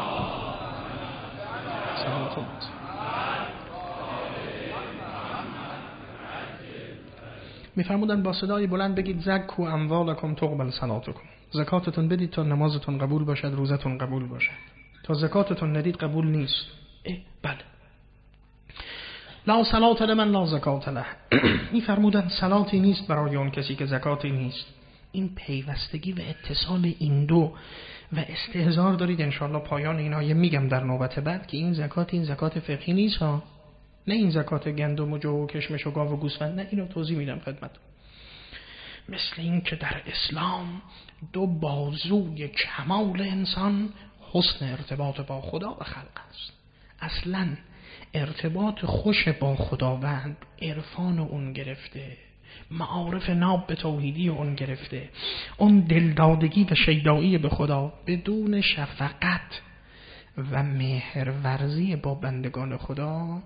S1: میفرمودن با صدای بلند بگید زکو اموالکم تقبل صلاتکم، زکاتتون بدید تا نمازتون قبول باشد، روزتون قبول باشد. تا زکاتتون ندید قبول نیست. بله. لا صلات لمن لا زکات له. میفرمودن صلاتی نیست برای اون کسی که زکاتی نیست. این پیوستگی و اتصال این دو و استحضار دارید انشاءالله پایان این آیه میگم در نوبت بعد که این زکات فقهی نیست ها، نه این زکات گندم و جو و کشمش و گاو و گوسفند، نه، اینو توضیح میدم خدمت. مثل این که در اسلام دو بازوی کمال انسان حسن ارتباط با خدا و خلق است. اصلا ارتباط خوش با خداوند عرفان اون گرفته، معارف ناب به توحیدی اون گرفته، اون دلدادگی و شیدایی به خدا بدون شفقت و مهرورزی با بندگان خدا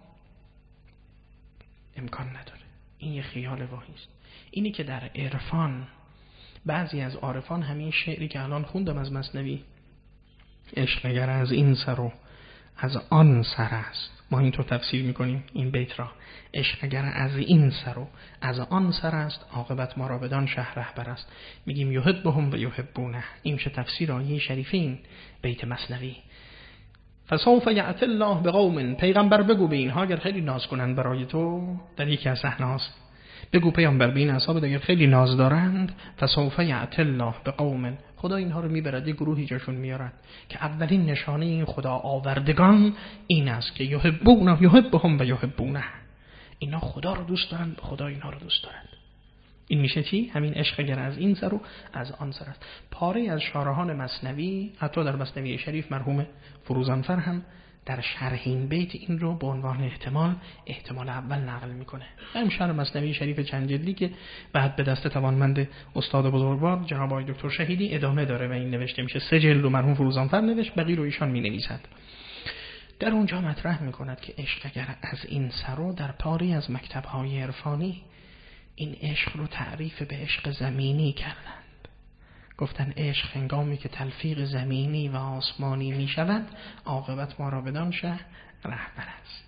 S1: امکان نداره. این یه خیال واهی است. اینی که در عرفان بعضی از عارفان همین شعری که الان خوندم از مثنوی، عشق اگر از این سر و از آن سر است، ما اینطور تفسیر میکنیم این بیت را، عشق اگر از این سر و از آن سر است، عاقبت ما را بدان شهر رهبر است. میگیم یحبهم و یحبونه. این چه تفسیر آیه شریفه این بیت مثنوی. فسوف یأتی الله بقوم، پیغمبر بگو به اینها اگر خیلی ناز کنند برای تو، در یکی از صحنه‌هاست بگو پیامبر به این اصحاب اگر خیلی ناز دارند، فسوف یأتی الله بقوم، خدا اینها رو میبرد یه گروهی جاشون میارد که اولین نشانه این خدا آوردگان این است که یحبونه یحبهم و یحبونه، اینا خدا رو دوست دارند، خدا اینها رو دوست دارند. این میشه چی؟ همین عشق اگر از این سر و از آن سر است. پاره از شارحان مثنوی، حتی در مثنوی شریف مرحوم فروزانفر هم در شرح این بیت این رو به عنوان احتمال اول نقل میکنه. هم شرح مثنوی شریف چند جلدی که بعد به دست توانمند استاد بزرگوار جناب آقای دکتر شهیدی ادامه داره و این نوشته میشه. 3 جلد رو مرحوم فروزانفر نوشت، بقیه رو ایشان مینویسد. در اونجا مطرح میکند که عشق اگر از این سر رو در پاری از مکتب‌های عرفانی این عشق رو تعریف به عشق زمینی کردند. گفتن عشق هنگامی که تلفیق زمینی و آسمانی می شود، عاقبت ما را بدان شهر رهبر است.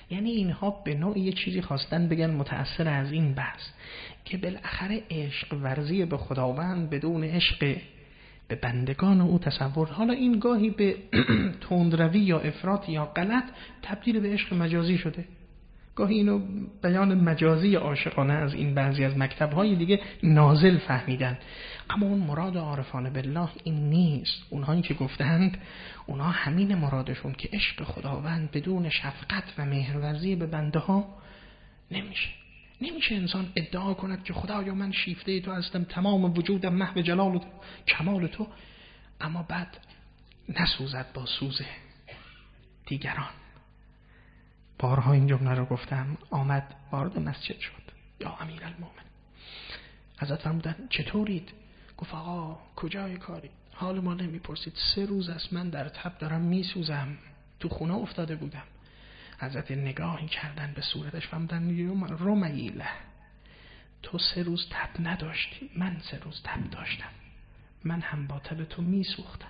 S1: یعنی اینها به نوعی یه چیزی خواستن بگن متأثر از این بحث که بالاخره عشق ورزی به خداوند بدون عشق به بندگان او تصور. حالا این گاهی به تندروی یا افراط یا غلط تبدیل به عشق مجازی شده، گاهی اینو بیان مجازی عاشقانه از این بعضی از مکتب‌های دیگه نازل فهمیدن، اما اون مراد عارفان بالله این نیست. اونهایی که گفتند اونها همین مرادشون که عشق خداوند بدون شفقت و مهرورزی به بنده ها نمیشه انسان ادعا کند که خدایا من شیفته تو هستم، تمام وجودم محو جلال و کمال تو، اما بعد نسوزد با سوز دیگران. بارها این جمله رو گفتم. آمد وارد مسجد شد، یا امیرالمومنین، حضرت فرمودن چطورید؟ گفت آقا کجای کاری؟ حال ما نمیپرسید، 3 روز است من در تب دارم میسوزم، تو خونه افتاده بودم. حضرت نگاهی کردن به صورتش، فرمودن رمیله، تو 3 روز تب نداشتی، من 3 روز تب داشتم، من هم با تب تو میسوختم.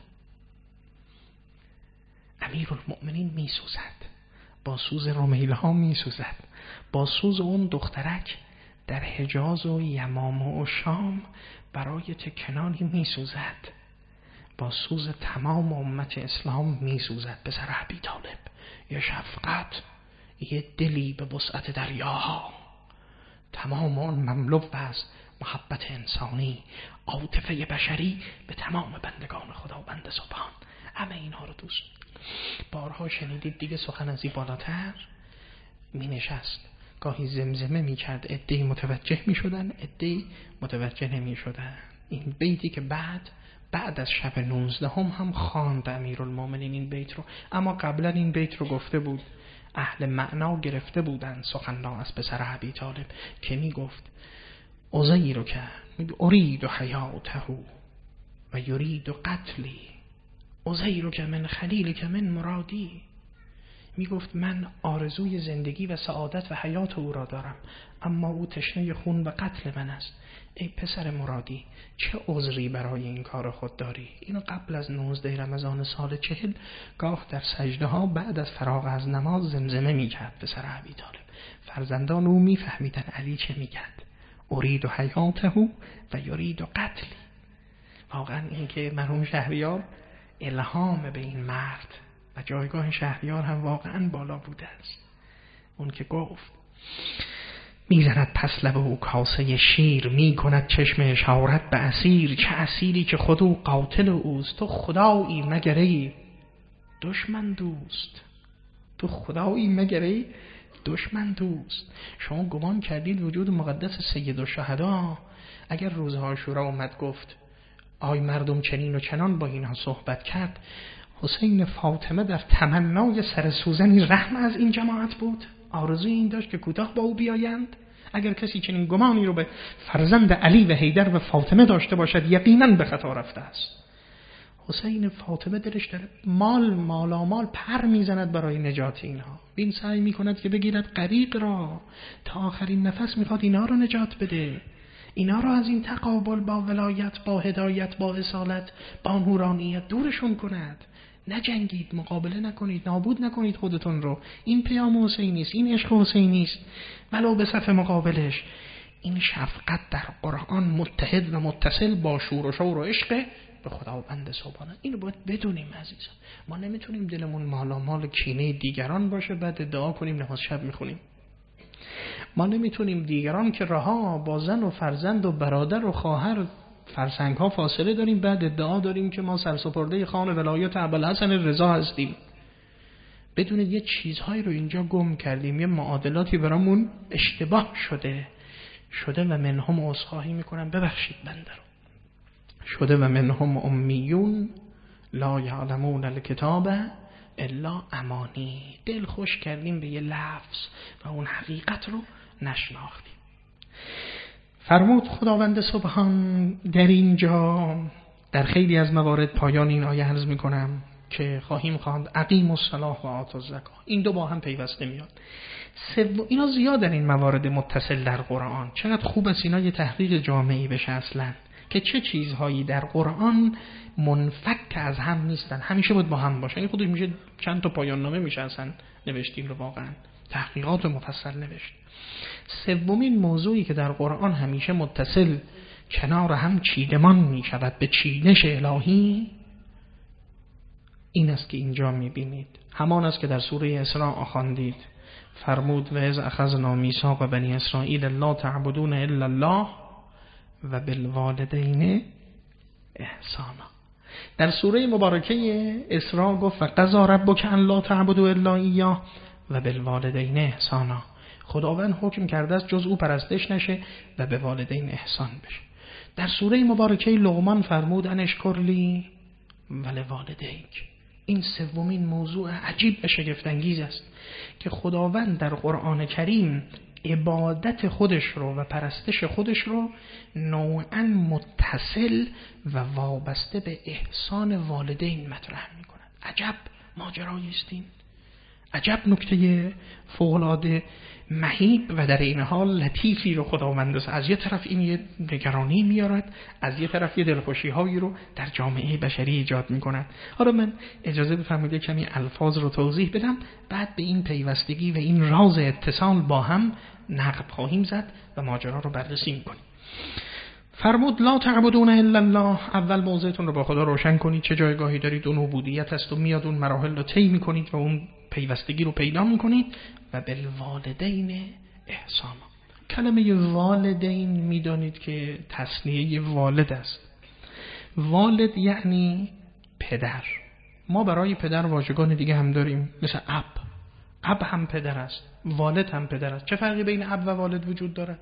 S1: امیرالمومنین میسوزد، با سوز رمیله ها میسوزد، با سوز اون دخترک در حجاز و یمامه و شام برای تکنانی میسوزد، با سوز تمام امت اسلام میسوزد. پسر ابی طالب، یه شفقت، یه دلی به وسعت دریاها، تمام اون مملو از محبت انسانی، عاطفه بشری به تمام بندگان خداوند سبحان. همه اینها رو دوست. بارها شنیدید دیگه، سخن از این بالاتر می نشست، گاهی زمزمه می کرد، عده‌ای متوجه می شدن، عده‌ای متوجه نمی شدن. این بیتی که بعد از شب 19 هم خواند امیرالمومنین این بیت رو، اما قبلا این بیت رو گفته بود، اهل معنا گرفته بودن سخنها از پسر ابی طالب که می گفت عزیر که ارید حیاته و یرید قتلی، عزیر که من خلیل که من مرادی. می گفت من آرزوی زندگی و سعادت و حیات او را دارم، اما او تشنه خون و قتل من است. ای پسر مرادی، چه عذری برای این کار خود داری؟ اینو قبل از 19 رمضان سال 40 گاه در سجده ها بعد از فراغ از نماز زمزمه می کرد پسر ابی طالب. فرزندان او می فهمیدن علی چه می کرد. ارید حیاته و یرید قتلی. واقعا این که مرحوم شهریار الهام به این مرد و جایگاه شهریار هم واقعا بالا بوده است. اون که گفت میزند پس لب او کاسه شیر، میکند چشم اشارت به اسیر، چه اسیری که خود او قاتل اوست. تو خدایی مگر ای دشمن دوست، تو خدایی مگر ای دشمن دوست. شما گمان کردید وجود مقدس سید الشهدا اگر روز عاشورا اومد گفت آی مردم چنین و چنان با اینها صحبت کرد، حسین فاطمه در تمنای سر سوزنی رحم از این جماعت بود؟ آرزوی این داشت که کوتاه با او بیایند؟ اگر کسی چنین گمانی رو به فرزند علی و حیدر و فاطمه داشته باشد یقینا به خطا رفته است. حسین فاطمه دلش داره مال پر میزند برای نجات اینها. این سعی میکند که بگیرد غریق را، تا آخرین نفس میخواد اینها رو نجات بده، اینا رو از این تقابل با ولایت، با هدایت، با اصالت، با نورانیت دورشون کند. نجنگید، مقابله نکنید، نابود نکنید خودتون رو. این پیام حسینی است، این عشق حسینی است، ولو به صف مقابلش. این شفقت در قرآن متحد و متصل با شور و شور و عشق به خداوند سبحانه. اینو باید بدونیم عزیزان. ما نمیتونیم دلمون مالامال کینه دیگران باشه بعد ادعا کنیم نماز شب میخونیم. ما نمیتونیم دیگران که رها با زن و فرزند و برادر و خواهر فرسنگ ها فاصله داریم بعد ادعا داریم که ما سرسپرده خان ولایت ابوالحسن رضا هستیم. بدونید یه چیزهایی رو اینجا گم کردیم، یه معادلاتی برامون اشتباه شده و منهم عذرخواهی میکنم، ببخشید بنده رو. شده و منهم امیون لا یعلمون الکتاب الا امانی. دل خوش کردیم به یه لفظ و اون حقیقت رو نشناختیم. فرمود خداوند سبحان در اینجا در خیلی از موارد، پایان این آیه عرض میکنم که خواهیم خواند اقیموا الصلاة و آتوا الزکاة. این دو با هم پیوسته میاد. اینا زیاد در این موارد متصل در قرآن. چقدر خوب است اینا یه تحقیق جامعی بشه اصلا که چه چیزهایی در قرآن منفک از هم نیستن، همیشه باید با هم باشه. این خودش میشه چند تا پایان نامه میشه اصلا نوشتیم رو واقعا. تحقیقات مفصل نوشت. سومین موضوعی که در قرآن همیشه متصل کنار هم چیدمان می شود به چینش الهی این است که اینجا می بینید، همان است که در سوره اسراء خواندید. فرمود و اذ اخذنا میثاق بنی اسرائیل لا تعبدون الا الله و بالوالدین احسانا. در سوره مبارکه اسراء گفت و قضا ربک ان لا تعبدوا الا ایاه و بالوالدین احسانا. خداوند حکم کرده است جز او پرستش نشه و به والدین احسان بشه. در سوره مبارکه لقمان فرمود ان اشکر لی ولوالدیک. این سومین موضوع عجیب و شگفت انگیز است که خداوند در قرآن کریم عبادت خودش رو و پرستش خودش رو نوعاً متصل و وابسته به احسان والدین مطرح می کند. عجب ماجرایی است این، عجب نکته فوق‌العاده مهیب و در این حال لطیفی رو خداوند از یه طرف این یه نگرانی میارد، از یه طرف یه دلخوشی هایی رو در جامعه بشری ایجاد میکند. حالا من اجازه بفرمایید کمی الفاظ رو توضیح بدم، بعد به این پیوستگی و این راز اتصال با هم نقب خواهیم زد و ماجرا رو بررسی میکنیم. فرمود لا تعبدون الا الله. اول موضعتون رو با خدا روشن کنید، چه جایگاهی دارید، اون عبودیت است و میاد اون مراحل رو طی میکنید و اون پیوستگی رو پیدا میکنید. و بالوالدین احسانا. کلمه والدین میدانید که تثنیه والد است. والد یعنی پدر. ما برای پدر واژگان دیگه هم داریم، مثل اب. اب هم پدر است، والد هم پدر است. چه فرقی بین اب و والد وجود دارد؟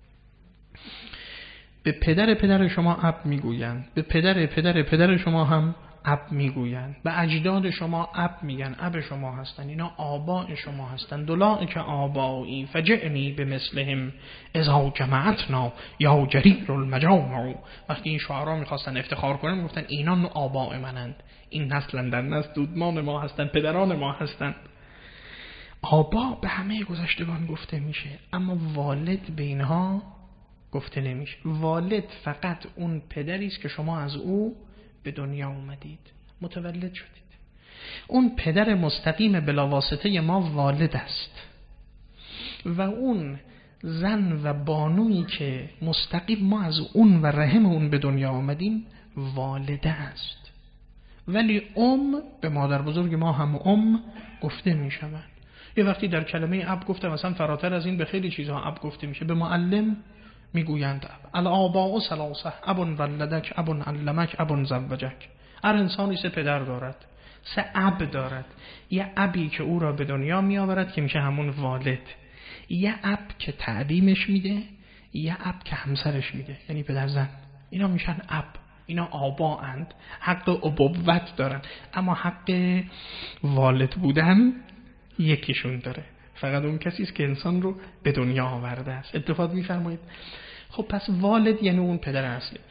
S1: به پدر شما اب میگویند، به پدر شما هم اب میگویند، به اجداد شما اب میگن، اب شما هستن، اینا آباء شما هستن. اولئک آبایی فجئنی بمثلهم اذا جمعتنا یا جریر المجامع. وقتی این شعرا میخواستن افتخار کنن میگفتن اینا آباء منند، این نسل در نسل دودمان ما هستن، پدران ما هستن. آبا به همه گذشتگان گفته میشه، اما والد به اینها گفته نمیشه. والد فقط اون پدری است که شما از او به دنیا اومدید، متولد شدید. اون پدر مستقیم بلاواسطه ما والد است و اون زن و بانویی که مستقیم ما از اون و رحم اون به دنیا آمدیم والده است. ولی به مادر بزرگ ما هم گفته می شود. یه وقتی در کلمه اب گفته مثلا فراتر از این به خیلی چیزها اب گفته میشه. به معلم میگویند اب. الآباء ثلاثه اب ولدک، اب علمک، اب زوجک. هر انسانی سه پدر دارد، سه اب دارد. یه ابی که او را به دنیا می آورد که میشه همون والد، یه اب که تعلیمش میده، یه اب که همسرش میده، یعنی پدر زن. اینا میشن اب، اینا آبا اند، حق ابوت دارن، اما حق والد بودن یکیشون داره، فقط اون کسی است که انسان رو به دنیا آورده است. اتفاق میفرمایید. خب پس والد یعنی اون پدر اصلی.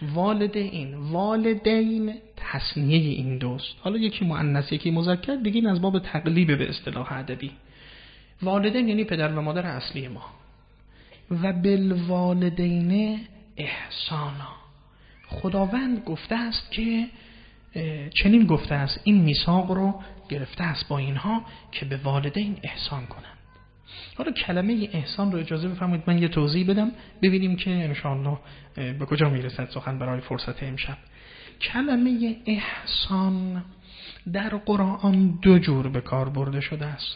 S1: والدین تثنیه این دوست. حالا یکی مؤنث یکی مذکر، دیگه این از باب تقلیب به اصطلاح ادبی. والدین یعنی پدر و مادر اصلی ما. و بالوالدین احسانا. خداوند گفته است که چنین گفته است، این میثاق رو گرفته است با اینها که به والدین احسان کنند. حالا کلمه احسان رو اجازه بفرمایید من یه توضیح بدم ببینیم که انشاءالله به کجا میرسد سخن برای فرصت امشب. کلمه احسان در قرآن دو جور به کار برده شده است.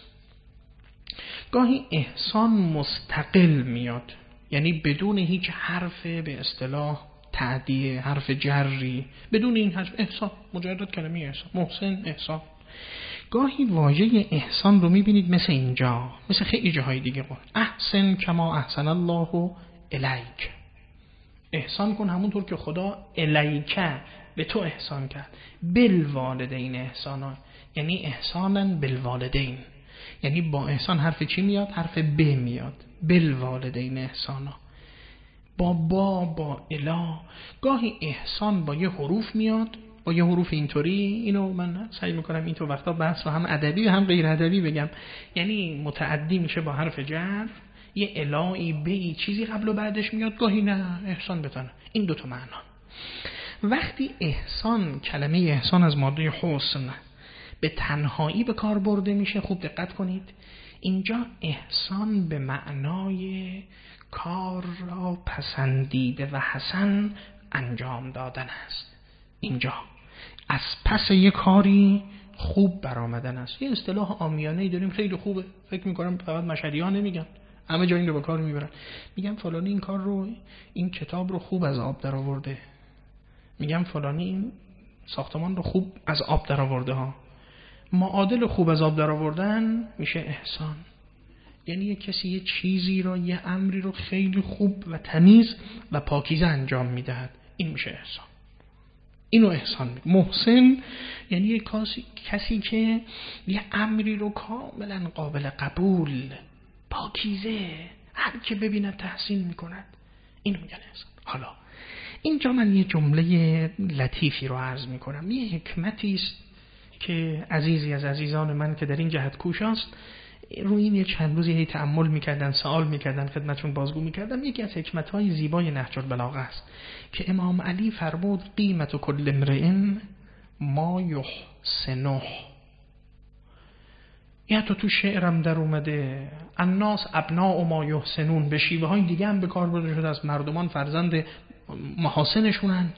S1: گاهی احسان مستقل میاد، یعنی بدون هیچ حرف به اصطلاح تعدیه، حرف جری، بدون این حرف احسان، مجرد کلمه احسان، محسن، احسان. گاهی واژه احسان رو میبینید مثل اینجا، مثل خیلی جاهای دیگه قرآن، احسن کما احسن الله الیک. احسان کن همونطور که خدا الیک به تو احسان کرد. بالوالدین احسانا، یعنی احسانا بالوالدین، یعنی با احسان حرف چی میاد؟ حرف ب میاد. بالوالدین احسانا، با اله. گاهی احسان با یه حروف میاد، با یه حروف اینطوری. اینو من سعی میکنم این تو وقتا بحث رو هم ادبی و هم غیر ادبی بگم، یعنی متعدی میشه با حرف جر، یه الهی بی چیزی قبل و بعدش میاد. گاهی نه احسان بتونه. این دوتا معنا. وقتی احسان، کلمه احسان از ماده حسن به تنهایی به کار برده میشه، خوب دقت کنید، اینجا احسان به معنای کار را پسندیده و حسن انجام دادن است. اینجا از پس یک کاری خوب برآمدن است. یه اصطلاح عامیانه‌ای داریم خیلی خوبه، فکر می‌کنم فقط مشهدی‌ها نمیگن، همه جا این رو به کار میبرن. میگم فلانی این کار رو، این کتاب رو خوب از آب در آورده، میگم فلانی این ساختمان رو خوب از آب در آورده ها. معادل خوب از آب در آوردن میشه احسان. یعنی یک کسی یه چیزی رو، یه امری رو خیلی خوب و تمیز و پاکیزه انجام میدهد، این میشه احسان. اینو احسان میگه. محسن یعنی یک کسی که یه امری رو کاملا قابل قبول، پاکیزه، هر که ببیند تحسین میکند، اینو میگن احسان. حالا اینجا من یه جمله لطیفی رو عرض میکنم، یه حکمتی است که عزیزی از عزیزان من که در این جهت کوشاست روی این چند روزی تأمل میکردن، سوال میکردن، خدمتشون بازگو میکردم. یکی از حکمت‌های زیبای نهج البلاغه است که امام علی فرمود قیمت کل امرئ ما یحسنه. یا تو شعرم در اومده الناس ابناء ما یحسنون، به شیوه های دیگه هم به کار برده شده از مردمان فرزند محاسنشونند.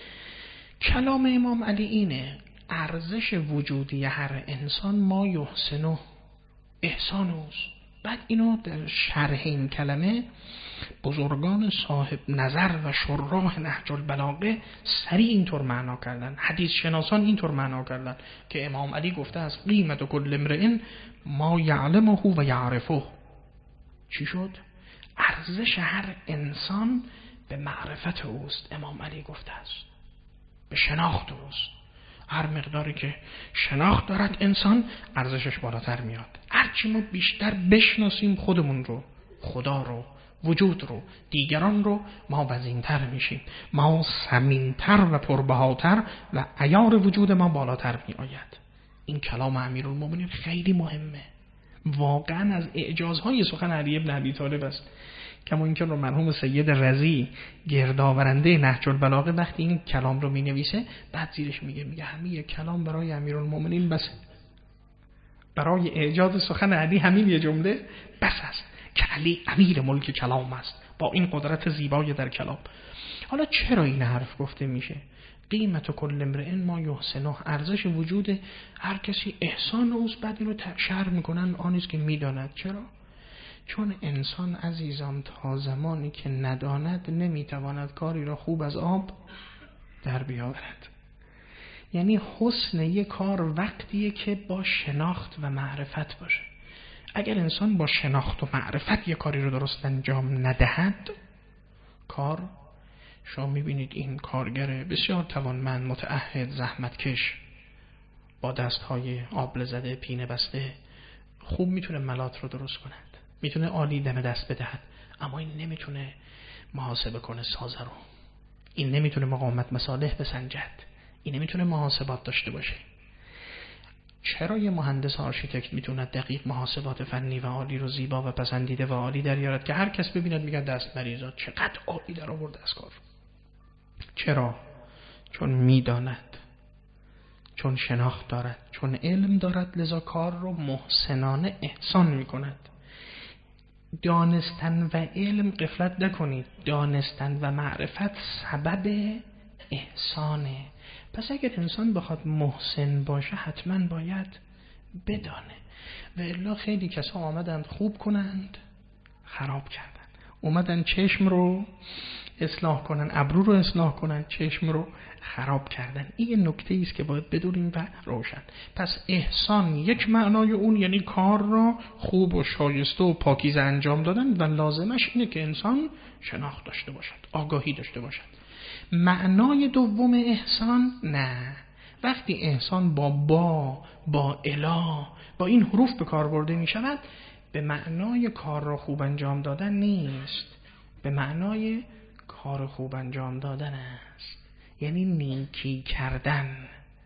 S1: کلام امام علی اینه ارزش وجودی هر انسان ما یحسنه، احسان اوست. بعد اینو در شرح این کلمه بزرگان صاحب نظر و شراح نهج البلاغه سریع اینطور معنا کردن، حدیث شناسان اینطور معنا کردن که امام علی گفته از قیمت کل امرئ ما یعلمه و یعرفه. چی شد؟ ارزش هر انسان به معرفت اوست. امام علی گفته است به شناخت اوست. هر مقداری که شناخت دارد انسان ارزشش بالاتر میاد. هرچی ما بیشتر بشناسیم خودمون رو، خدا رو، وجود رو، دیگران رو، ما وزینتر میشیم، ما ثمینتر و پربهاتر و عیار وجود ما بالاتر می آید. این کلام امیرالمومنین خیلی مهمه، واقعا از اعجازهای سخن علی بن ابی طالب است. کما اینکه رو مرحوم سید رضی گردآورنده نهج البلاغه وقتی این کلام رو می نویسه بعد زیرش میگه همین کلام برای امیرالمومنین بس، برای اعجاز سخن علی همین یه جمله بس است که علی امیر ملک کلام است با این قدرت زیبای در کلام. حالا چرا این حرف گفته میشه؟ قیمت کل امرئ ما یحسنه، ارزش وجود هر کسی احسان اوست. بعد اینو شرح میکنن آنیست که میداند. چرا؟ چون انسان عزیزان تا زمانی که نداند نمیتواند کاری را خوب از آب در بیاورد. یعنی حسن یک کار وقتیه که با شناخت و معرفت باشه. اگر انسان با شناخت و معرفت یک کاری رو درست انجام ندهد، کار شما میبینید این کارگر بسیار توانمند، متعهد، زحمتکش، با دستهای آبله زده، پینه بسته، خوب میتونه ملات رو درست کند، میتونه عالی دم دست بدهد، اما این نمیتونه محاسبه کنه سازه رو، این نمیتونه مقاومت مصالح بسنجد، این نمیتونه محاسبات داشته باشه. چرا یه مهندس آرشیتکت میتونه دقیق محاسبات فنی و عالی رو زیبا و پسندیده و عالی در بیارد که هر کس ببیند میگه دست مریضات چقدر عالی در آورده از کار؟ چرا؟ چون میداند، چون شناخت دارد، چون علم دارد، لذا کار رو محسنانه احسان میکند. دانستن و علم، غفلت نکنید، دانستن و معرفت سبب احسانه. پس اگر انسان بخواد محسن باشه حتما باید بدانه. و الا خیلی کسا آمدند خوب کنند خراب کردن، اومدن چشم رو اصلاح کنن، ابرو رو اصلاح کنن، چشم رو خراب کردن. این یه نکته است که باید بدونیم و روشن. پس احسان یک معنای اون یعنی کار را خوب و شایسته و پاکیزه انجام دادن و لازمش اینه که انسان شناخت داشته باشد، آگاهی داشته باشد. معنای دوم احسان نه، وقتی احسان با اله، با این حروف به کار برده می شود، به معنای کار را خوب انجام دادن نیست، به معنای کار خوب انجام دادن است. یعنی نیکی کردن،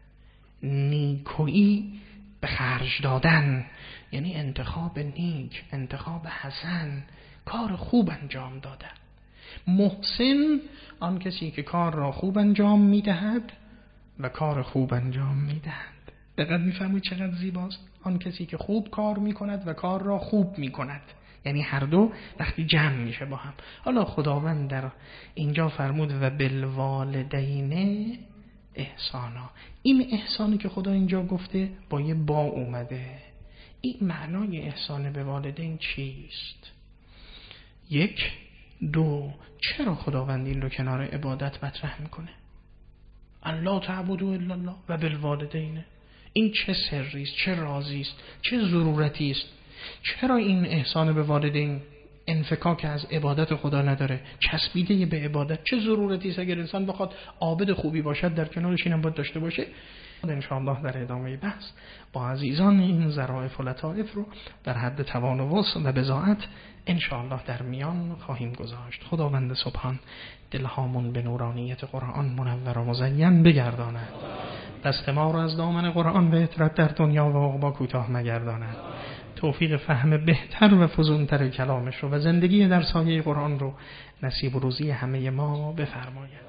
S1: نیکویی به خرج دادن، یعنی انتخاب نیک، انتخاب حسن، کار خوب انجام دادن. محسن آن کسی که کار را خوب انجام میدهد و کار خوب انجام میدهد. دقت می‌فرمایید چقدر زیباست. آن کسی که خوب کار می‌کند و کار را خوب می‌کند، یعنی هر دو وقتی جمع میشه با هم. حالا خداوند در اینجا فرمود و بالوالدین احسانا. این احسانی که خدا اینجا گفته با یه با اومده. این معنای احسان به والدین چیست؟ 1 2 چرا خداوند این رو کنار عبادت مطرح میکنه؟ الله تعبدوا الا الله و بالوالدین. این چه سری است، چه رازی است، چه ضرورتی است؟ چرا این احسان به والدین انفکاک از عبادت خدا نداره، چسبیده به عبادت؟ چه ضرورتی است اگر انسان بخواد عابد خوبی باشد در کنارش اینم باید داشته باشه؟ ان شاء الله در ادامه بحث با عزیزان این ظرافت و لطائف رو در حد توان و وسع و بضاعت ان شاء الله در میان خواهیم گذاشت. خداوند سبحان دلهامون به نورانیت قرآن منور و مزین بگرداند، دست ما را از دامن قرآن به اطرت در دنیا و عقبی کوتاه مگرداند، توفیق فهم بهتر و فزونتر کلامش رو و زندگی در سایه قرآن رو نصیب و روزی همه ما بفرماید.